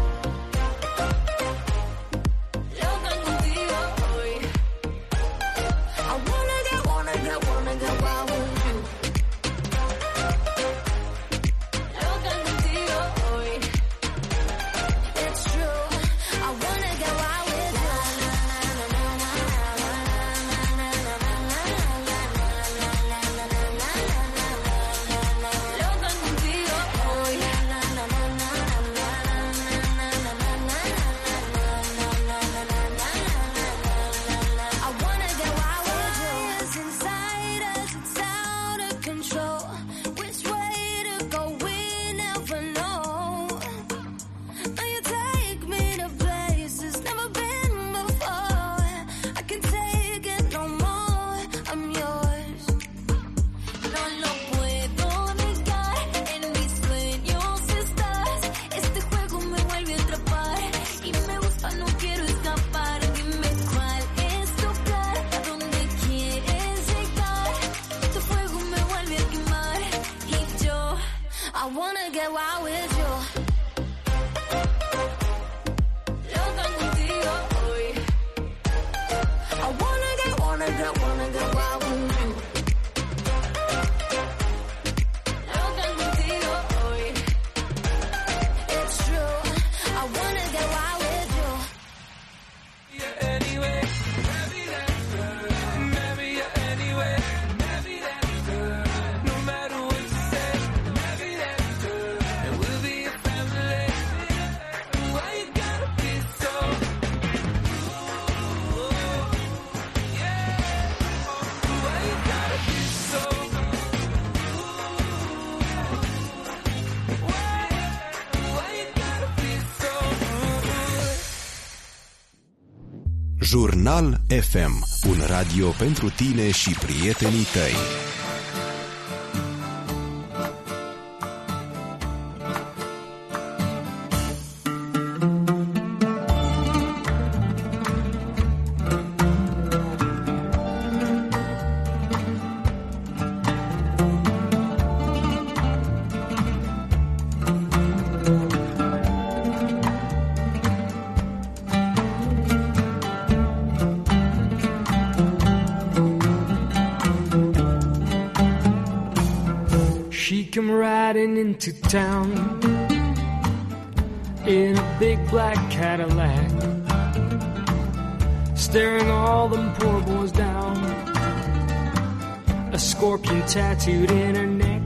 Loca contigo hoy. I wanna get wild with you. Loca contigo hoy. It's true. I wanna get wild with you. wanna get wild with you. Loca contigo hoy. I wanna get wild with you. Loca contigo hoy. It's true. I wanna get wild with you. Yeah, anyway, maybe that's good. Maybe yeah, anyway, maybe that's good. No matter what you say, maybe that's good. And we'll be a family. Why you gotta be so? Yeah. Why you gotta be so? Why you gotta be so? Jurnal FM, un radio pentru tine și prietenii tăi. She come riding into town in a big black Cadillac, staring all them poor boys down, a scorpion tattooed in her neck.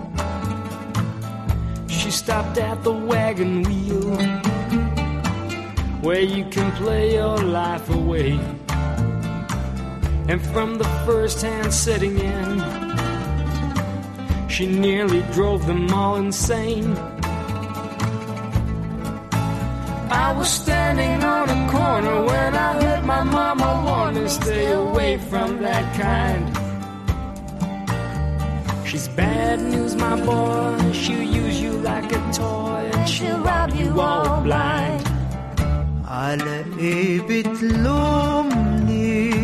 She stopped at the wagon wheel where you can play your life away, and from the first hand setting in, she nearly drove them all insane. I was standing on a corner when I heard my mama warn me, stay away from that kind. She's bad news, my boy. She'll use you like a toy and she'll rob you all blind. على ايه بتلومني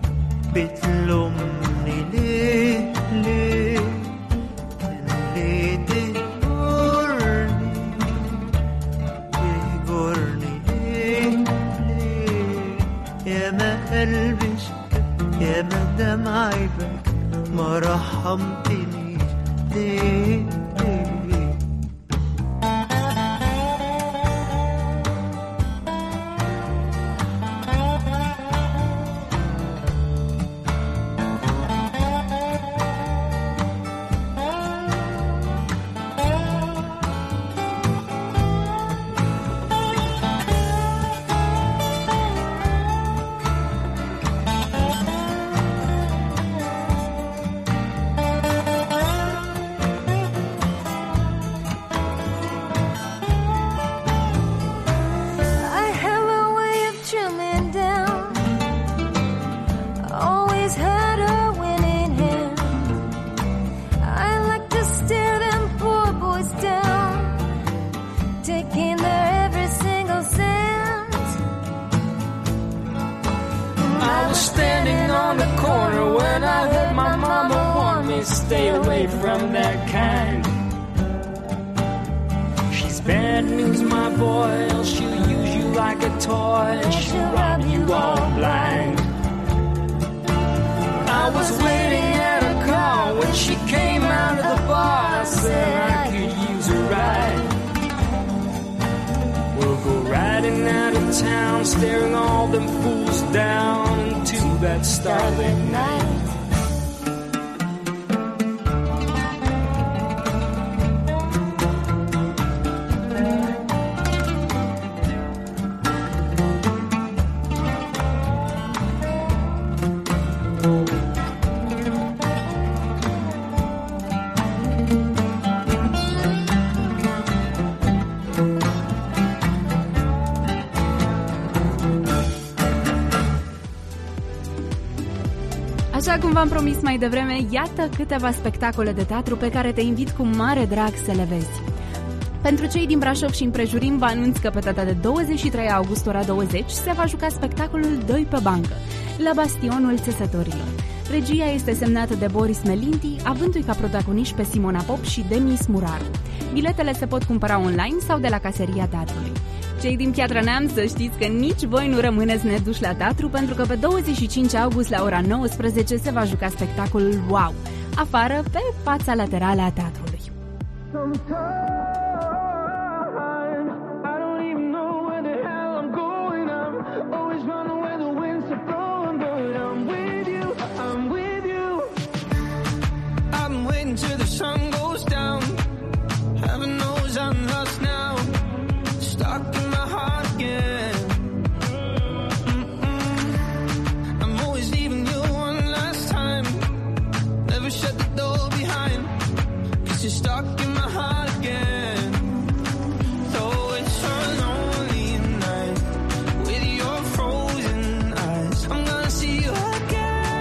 بتلومني ليه ليه ليه تهجرني تهجرني ليه ليه يا ما قلبي شكا يا ما دمعي بكى ما رحمتنيش ليه ليه I have a way of trimming down. Always had a winning hand. I like to stare them poor boys down, taking their every single cent. I was standing on the corner when I heard my mama warn me, stay away from that kind. She's bad news, my boy. She'll use you like a toy and she'll rob you all blind. I was waiting at a car when she came out of the bar. I said I could use a ride. We'll go riding out of town, staring all them fools down into that starlit night. Așa cum v-am promis mai devreme, iată câteva spectacole de teatru pe care te invit cu mare drag să le vezi. Pentru cei din Brașov și împrejurim, vă anunț că pe data de 23 august ora 20 se va juca spectacolul Doi pe bancă, la Bastionul Țesătorilor. Regia este semnată de Boris Melinti, avându-i ca protagoniști pe Simona Pop și Demis Muraru. Biletele se pot cumpăra online sau de la caseria teatrului. Cei din Piatra Neamț, să știți că nici voi nu rămâneți neduși la teatru, pentru că pe 25 august la ora 19 se va juca spectacolul Wow, afară pe fața laterală a teatrului. Till the sun goes down, heaven knows I'm lost now, stuck in my heart again. I'm always leaving you one last time, never shut the door behind, 'cause you're stuck in my heart again. Though it's a lonely night, with your frozen eyes, I'm gonna see you again.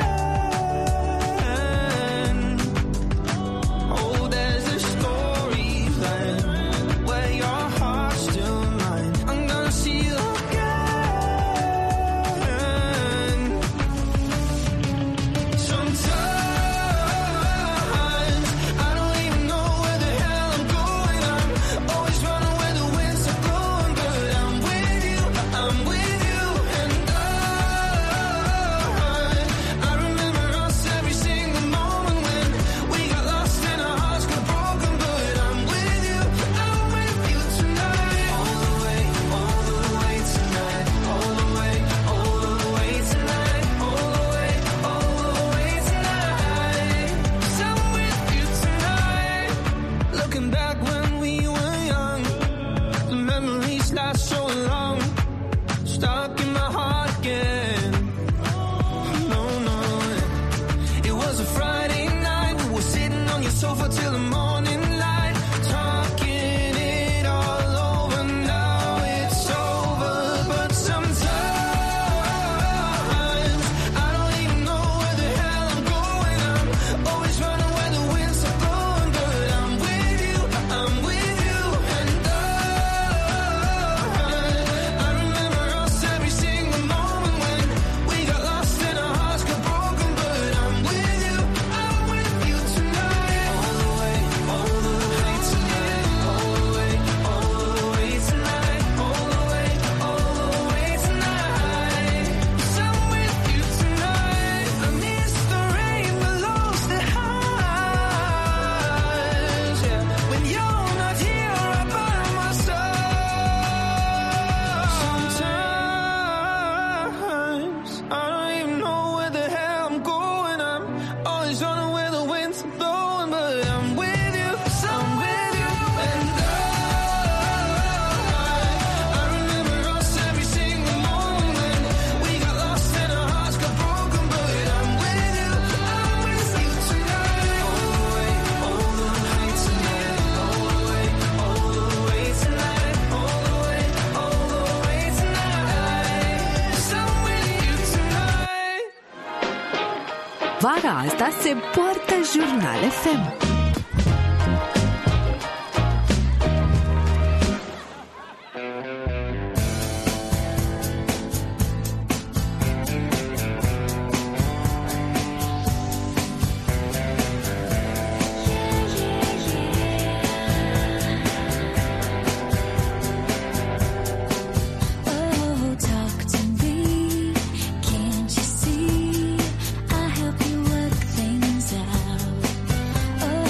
Vara asta se poartă Jurnal FM. Oh,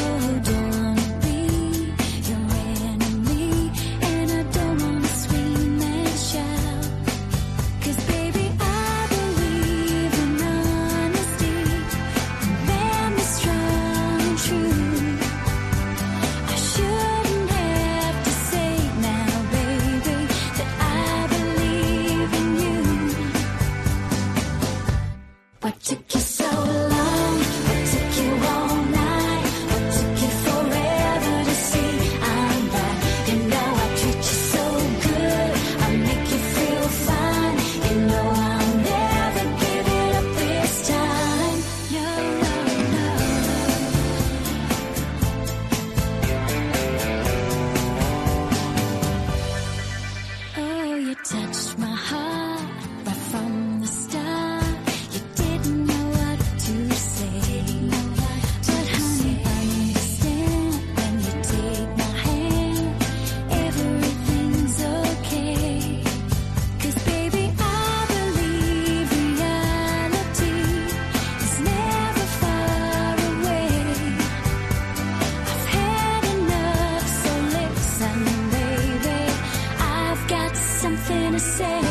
nothing to say.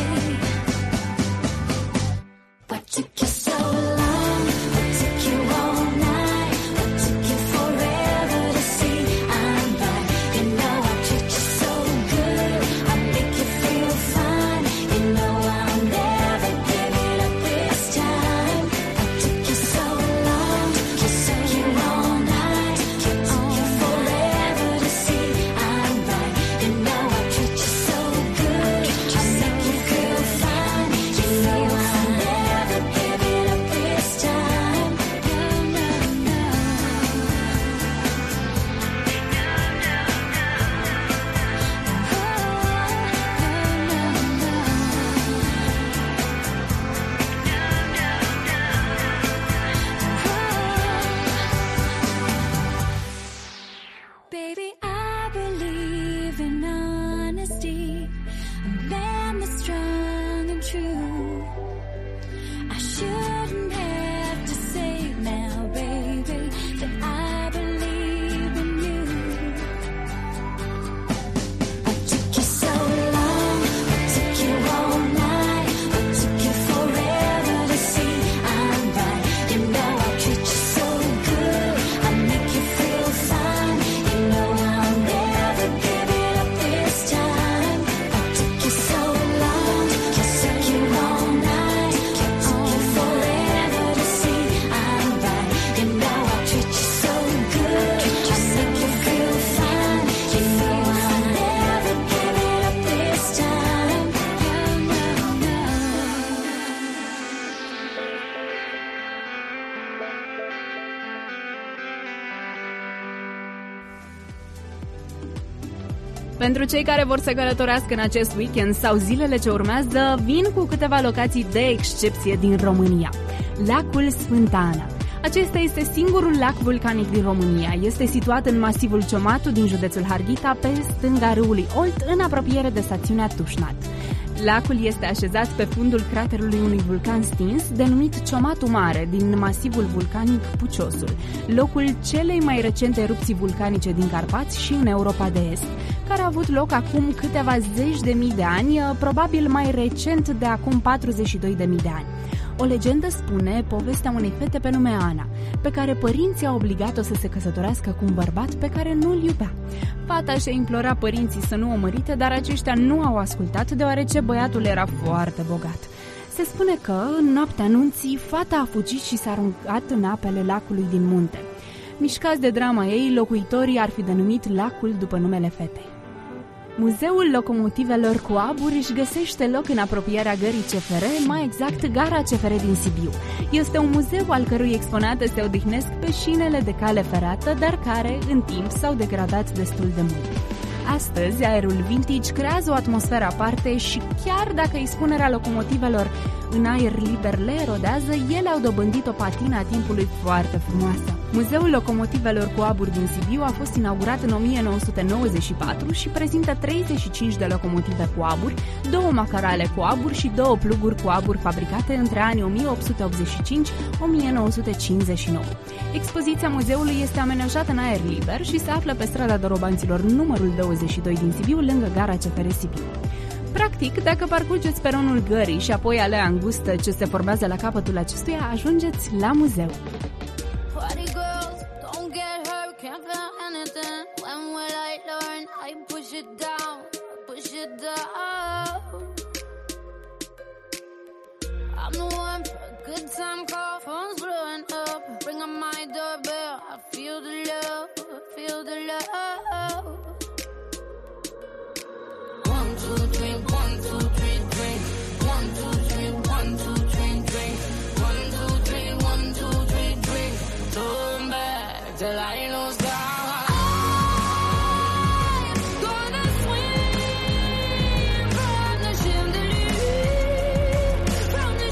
What took you so long? What took you all night? What took you forever to see I'm right? You know I treat you so good. I make you feel fine. You know I'll never give it up this time. What took you so long? What took you all night? What took you forever to see I'm right? You know I treat you so good. I make you feel fine. You know I'll never give it up this time. No, no, no. Baby, I believe in honesty, a man that's strong and true. I shouldn't have to say now, baby, that I believe in you. What took you so long? What took you all night? What took you forever to see I'm right? You know I treat you so good. I make you feel fine. You know I'll never give it up this time. What took you so long? What took you all night? What took you forever to see I'm right? You know I treat you so good. I make you feel fine. You know I'll never give it up this time. No, no, no. Pentru cei care vor să călătorească în acest weekend sau zilele ce urmează, vin cu câteva locații de excepție din România. Lacul Sfânta Ana. Acesta este singurul lac vulcanic din România. Este situat în masivul Ciomatu din județul Harghita, pe stânga râului Olt, în apropiere de stațiunea Tușnad. Lacul este așezat pe fundul craterului unui vulcan stins, denumit Ciomatu Mare, din masivul vulcanic Puciosul, locul celei mai recente erupții vulcanice din Carpați și în Europa de Est, care a avut loc acum câteva zeci de mii de ani, probabil mai recent de acum 42 de mii de ani. O legendă spune povestea unei fete pe nume Ana, pe care părinții au obligat-o să se căsătorească cu un bărbat pe care nu îl iubea. Fata și-a implorat părinții să nu o mărite, dar aceștia nu au ascultat, deoarece băiatul era foarte bogat. Se spune că, în noaptea anunții, fata a fugit și s-a aruncat în apele lacului din munte. Mișcați de drama ei, locuitorii ar fi denumit lacul după numele fetei. Muzeul locomotivelor cu abur își găsește loc în apropierea gării CFR, mai exact gara CFR din Sibiu. Este un muzeu al cărui exponate se odihnesc pe șinele de cale ferată, dar care, în timp, s-au degradat destul de mult. Astăzi, aerul vintage creează o atmosferă aparte și chiar dacă expunerea locomotivelor în aer liber le erodează, ele au dobândit o patină a timpului foarte frumoasă. Muzeul locomotivelor cu abur din Sibiu a fost inaugurat în 1994 și prezintă 35 de locomotive cu abur, 2 macarale cu abur și 2 pluguri cu abur fabricate între anii 1885-1959. Expoziția muzeului este amenajată în aer liber și se află pe strada Dorobanților numărul 22 din Sibiu, lângă gara CFR Sibiu. Practic, dacă parcurgeți peronul gării și apoi alea îngustă ce se formează la capătul acestuia, ajungeți la muzeu. Party girls, don't get hurt, can't feel anything. When will I learn? I push it down, push it down. I'm the one for a good time call, phone's blowing up. Bring on my doorbell, I feel the love, feel the love. 1, 2, 3, 1, 2, 3, drink. 1, 2, 3, 1, 2, 3, drink. 1, 2, 3, 1, 2, 3, drink. Turn back till I lose down. I'm gonna swim from the chandelier, from the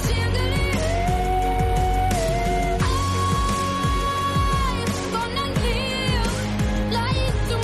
chandelier. I'm gonna live like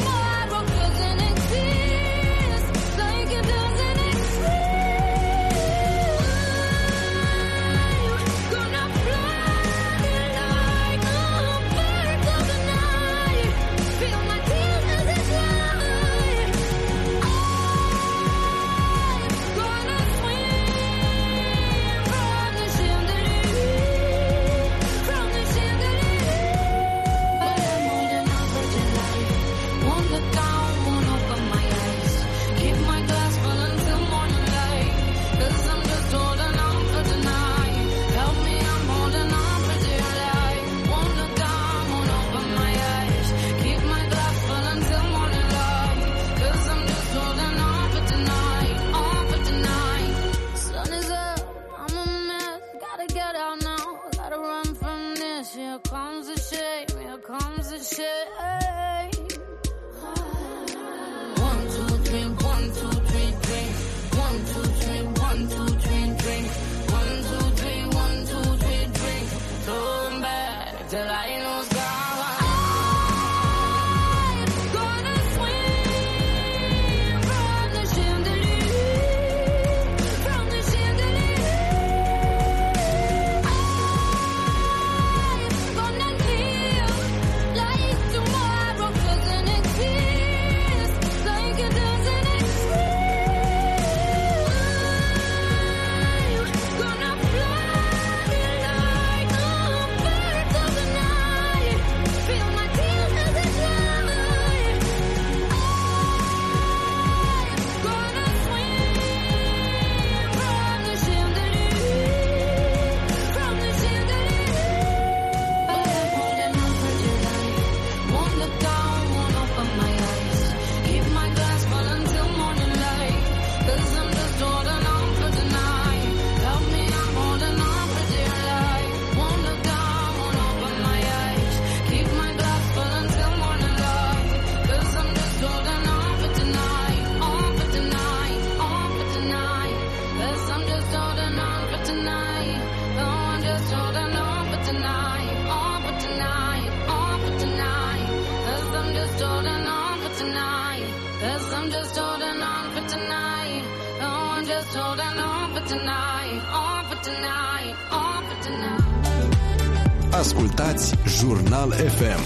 I'm just holding on for tonight. Oh, I'm just holding on for tonight. On for tonight. On for tonight. Ascultați Jurnal FM.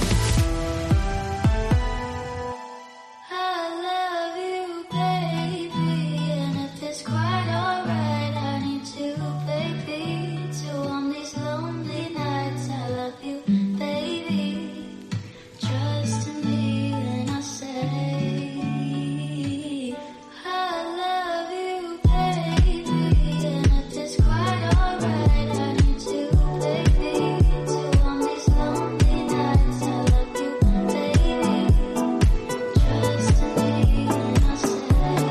I love you, baby, and if it's quite alright, I need you, baby, to on these lonely nights. I love you, baby. Trust in me when I say I love you, baby, and if it's quite alright, I need you, baby, to on these lonely nights. I love you, baby. Trust in me when I say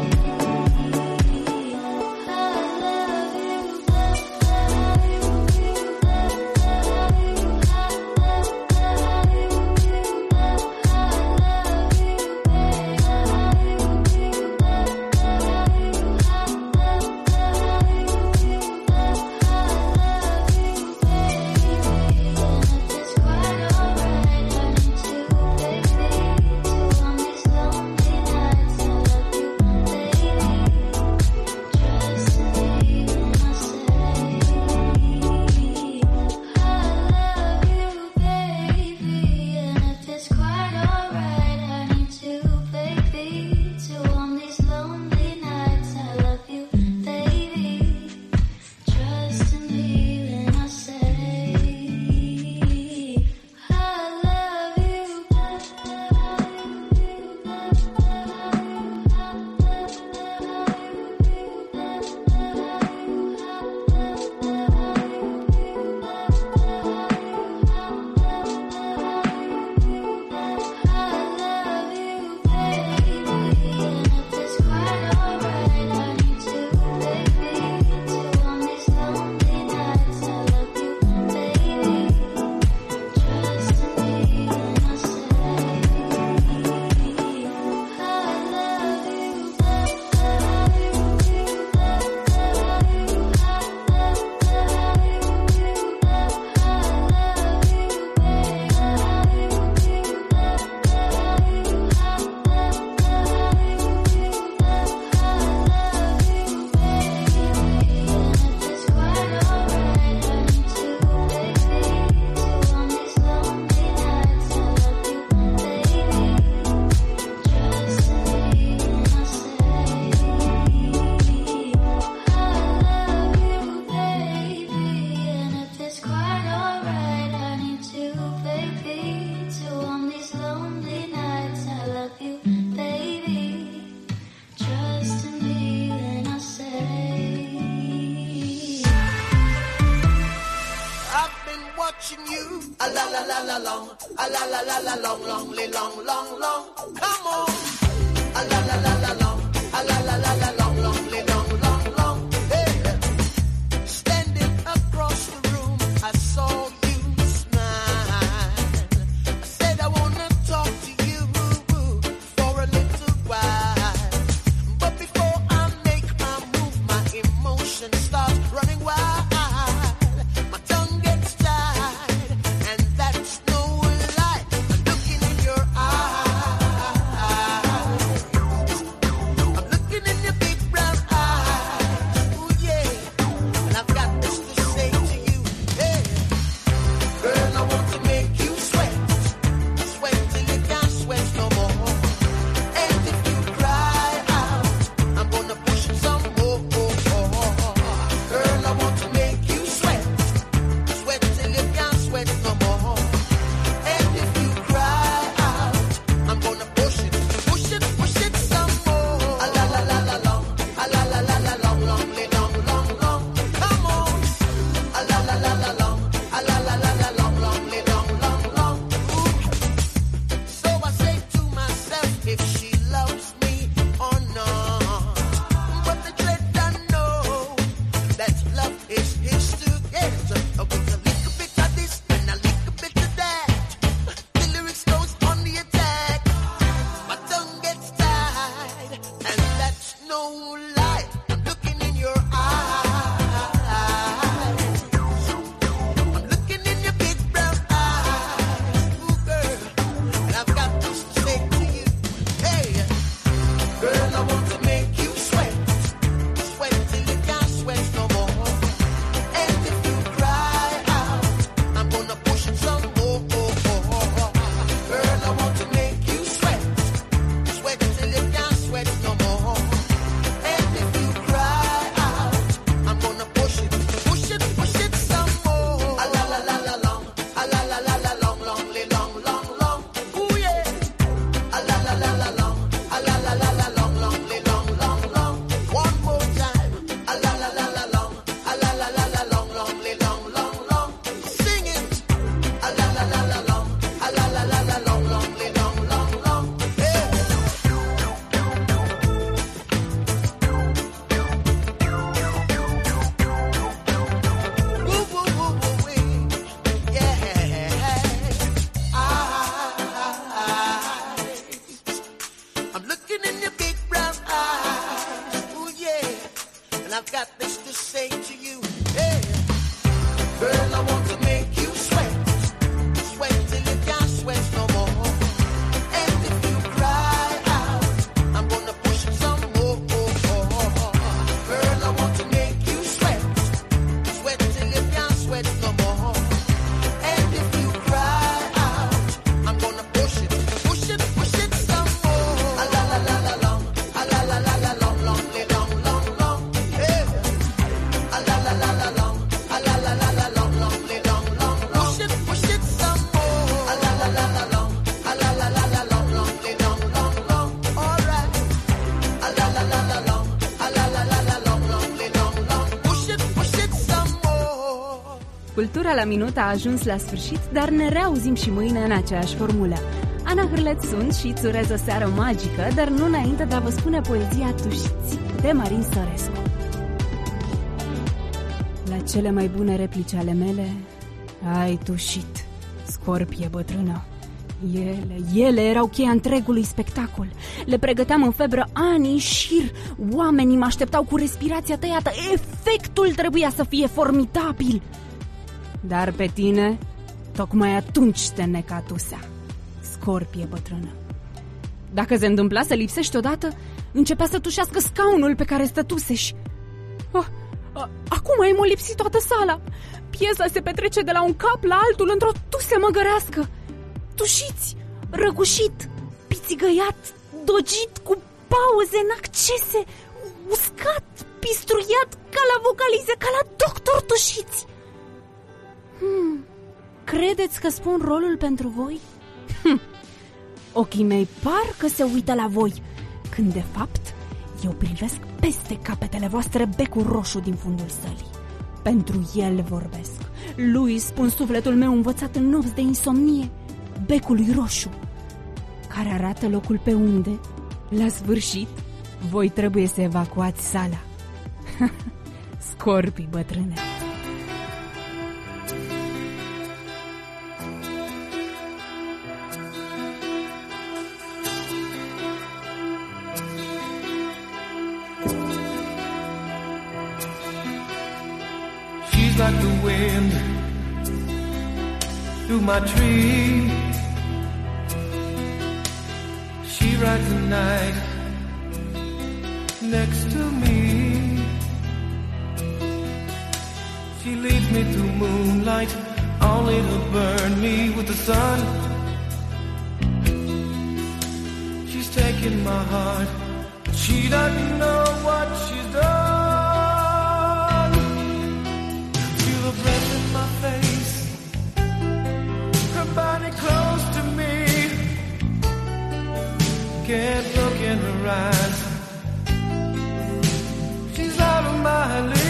watching you. A la la la la long, a la la la la long, long, long, long, long. Come on. A la la la la long, a la la la la long, long, long, long, long. Hey. Standing across the room, I saw you smile. I said I wanna talk to you for a little while. But before I make my move, my emotions start running wild. I've got this to say to you. Hey, girl, I want to make you sweat, sweat till you can't sweat no more. And if you cry out, I'm gonna push it some more. Girl, I want to make you sweat, sweat till you can't sweat no more. And if you cry out, I'm gonna push it some more. A la la la la long, a la la la la long, long, long, long, long. Hey, a la la la la long, a la la la la long, long, long, long, long. Push it some more. A la la la la long, a la la la la long, long, long, long, long. All right. A la la la la long, a la la la la long, long, long, long. Push it some more. Cultura la minut a ajuns la sfârșit, dar ne reauzim și mâine în aceeași formulă. Ana Hârleț sunt și îți urez o seară magică, dar nu înainte de a vă spune poezia Tușiți de Marin Storescu. La cele mai bune replici ale mele, ai tușit, scorpie bătrână. Ele erau cheia întregului spectacol. Le pregăteam în febră ani în șir. Oamenii mă așteptau cu respirația tăiată. Efectul trebuia să fie formidabil. Dar pe tine, tocmai atunci te neca tusea, scorpie bătrână. Dacă se întâmpla să lipsești odată, începea să tușească scaunul pe care stătuseși. Acum ai molipsit toată sala. Piesa se petrece de la un cap la altul într-o tuse măgărească. Tușiți, răgușit, pițigăiat, dogit, cu pauze în accese, uscat, pistruiat, ca la vocalize, ca la doctor Tușiți. Credeți că spun rolul pentru voi? Ochii mei par că se uită la voi, când de fapt eu privesc peste capetele voastre becul roșu din fundul sălii. Pentru el vorbesc. Lui spun sufletul meu învățat în nopți de insomnie, becului roșu, care arată locul pe unde, la sfârșit, voi trebuie să evacuați sala. Scorpii bătrâne. She's like the wind through my tree. She rides the night next to me. She leads me through moonlight, only to burn me with the sun. She's taking my heart, but she doesn't know what she's done. Feel the breath in my face, her body close to me. Can't look in her eyes, she's out of my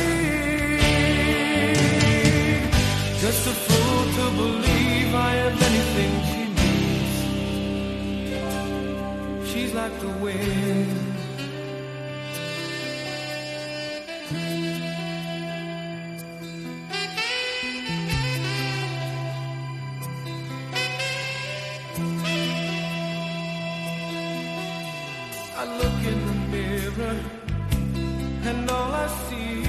league. Just a fool to believe I have anything she needs. She's like the wind. I look in the mirror and all I see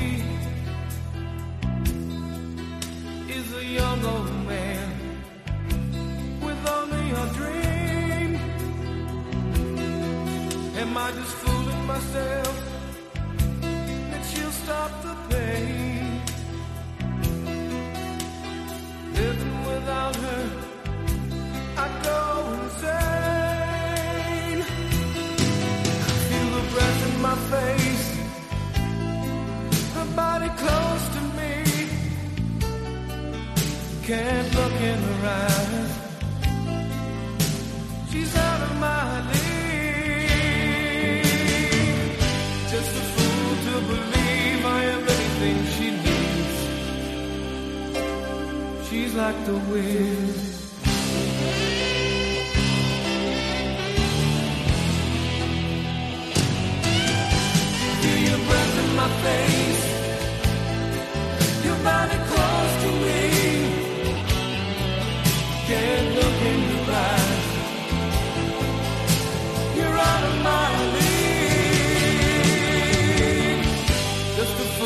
is a young old man with only a dream. Am I just fooling myself that she'll stop the pain? Living without her, I go insane. Feel the breath in my face, her body close to me. Can't look in her eyes, she's out of my league. Just a fool to believe I have anything she needs. She's like the wind. Feel your breath in my face, your body close to me. Can't look in your eyes, you're out of my league. Just a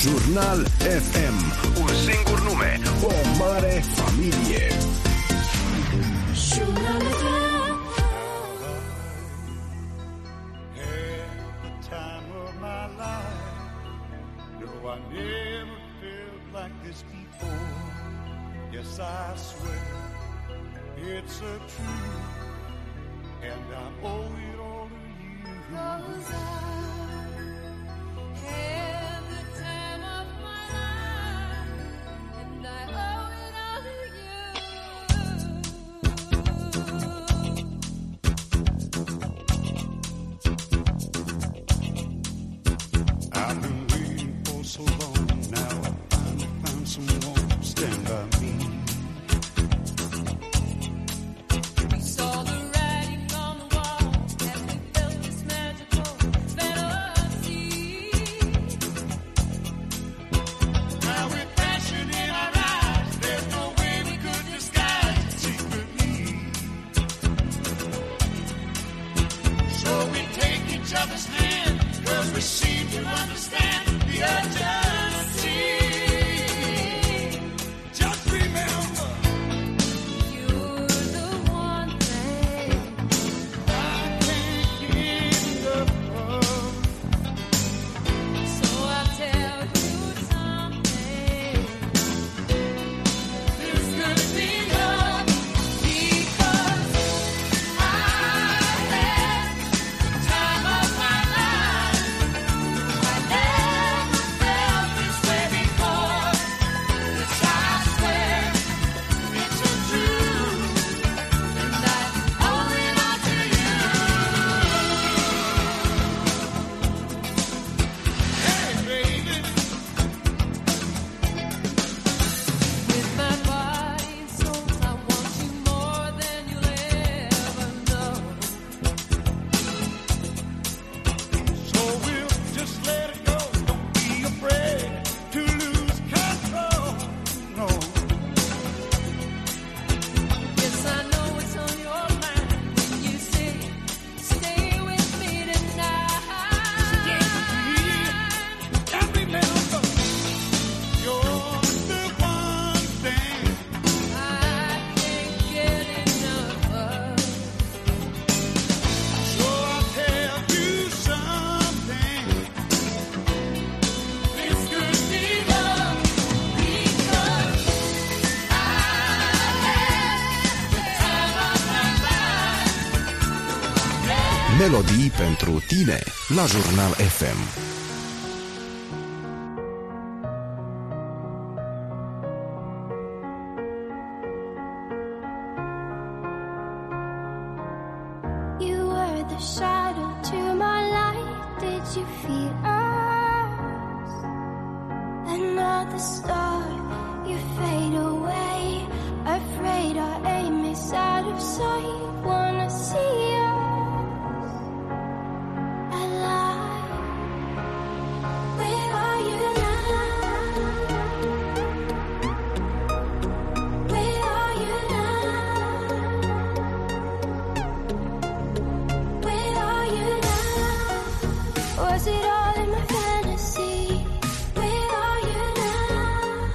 Jurnal FM. Un singur nume, o mare familie. Jurnal FM. The time of my life. No, I never felt like this before. Yes, I swear it's a truth, and I owe it all to you. 'Cause I had the time of my life, and I owe it all to you. I've been waiting for so long. Now I finally found someone to stand by me. We saw the writing on the wall as we felt this magical fantasy. Now with passion in our eyes, there's no way we could disguise it secretly. So we take each other's hand, 'cause we seem to understand the urgency. Just remember, You're the one thing I can't get enough of. so I'll tell you something. This could be love because I had the time of my life. I never felt this way before. Yes, I swear it's a truth, and I owe it all to you. Hey, baby. With my body and soul, I want you more than you'll ever know. So we'll just let it go. Don't be afraid to lose control. No. Yes, I know it's on your mind when you say, stay with me tonight. And remember, you're the one thing I can't get enough of. So I'll tell you something. This could be love because I had the time of my life. Melodii pentru tine la Jurnal FM. You were the shadow to my light. Did you feel us? Another star, you fade away. Afraid our aim is out of sight. Wanna see us alive. Where are you now? Where are you now? Where are you now? Was it all in my fantasy? Where are you now?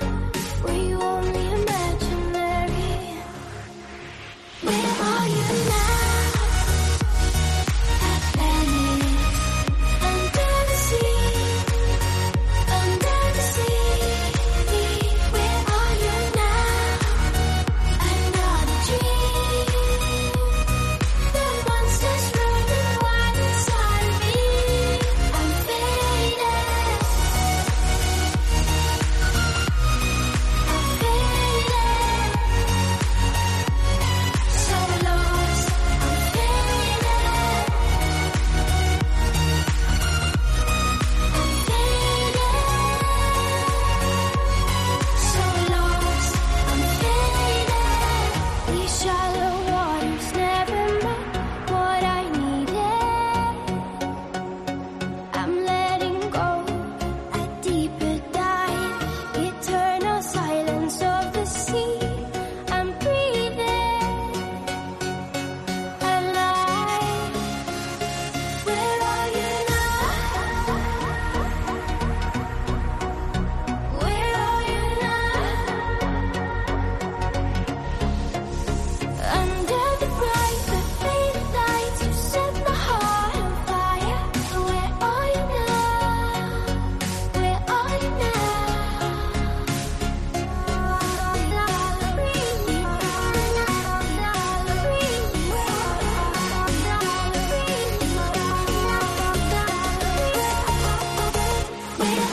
We're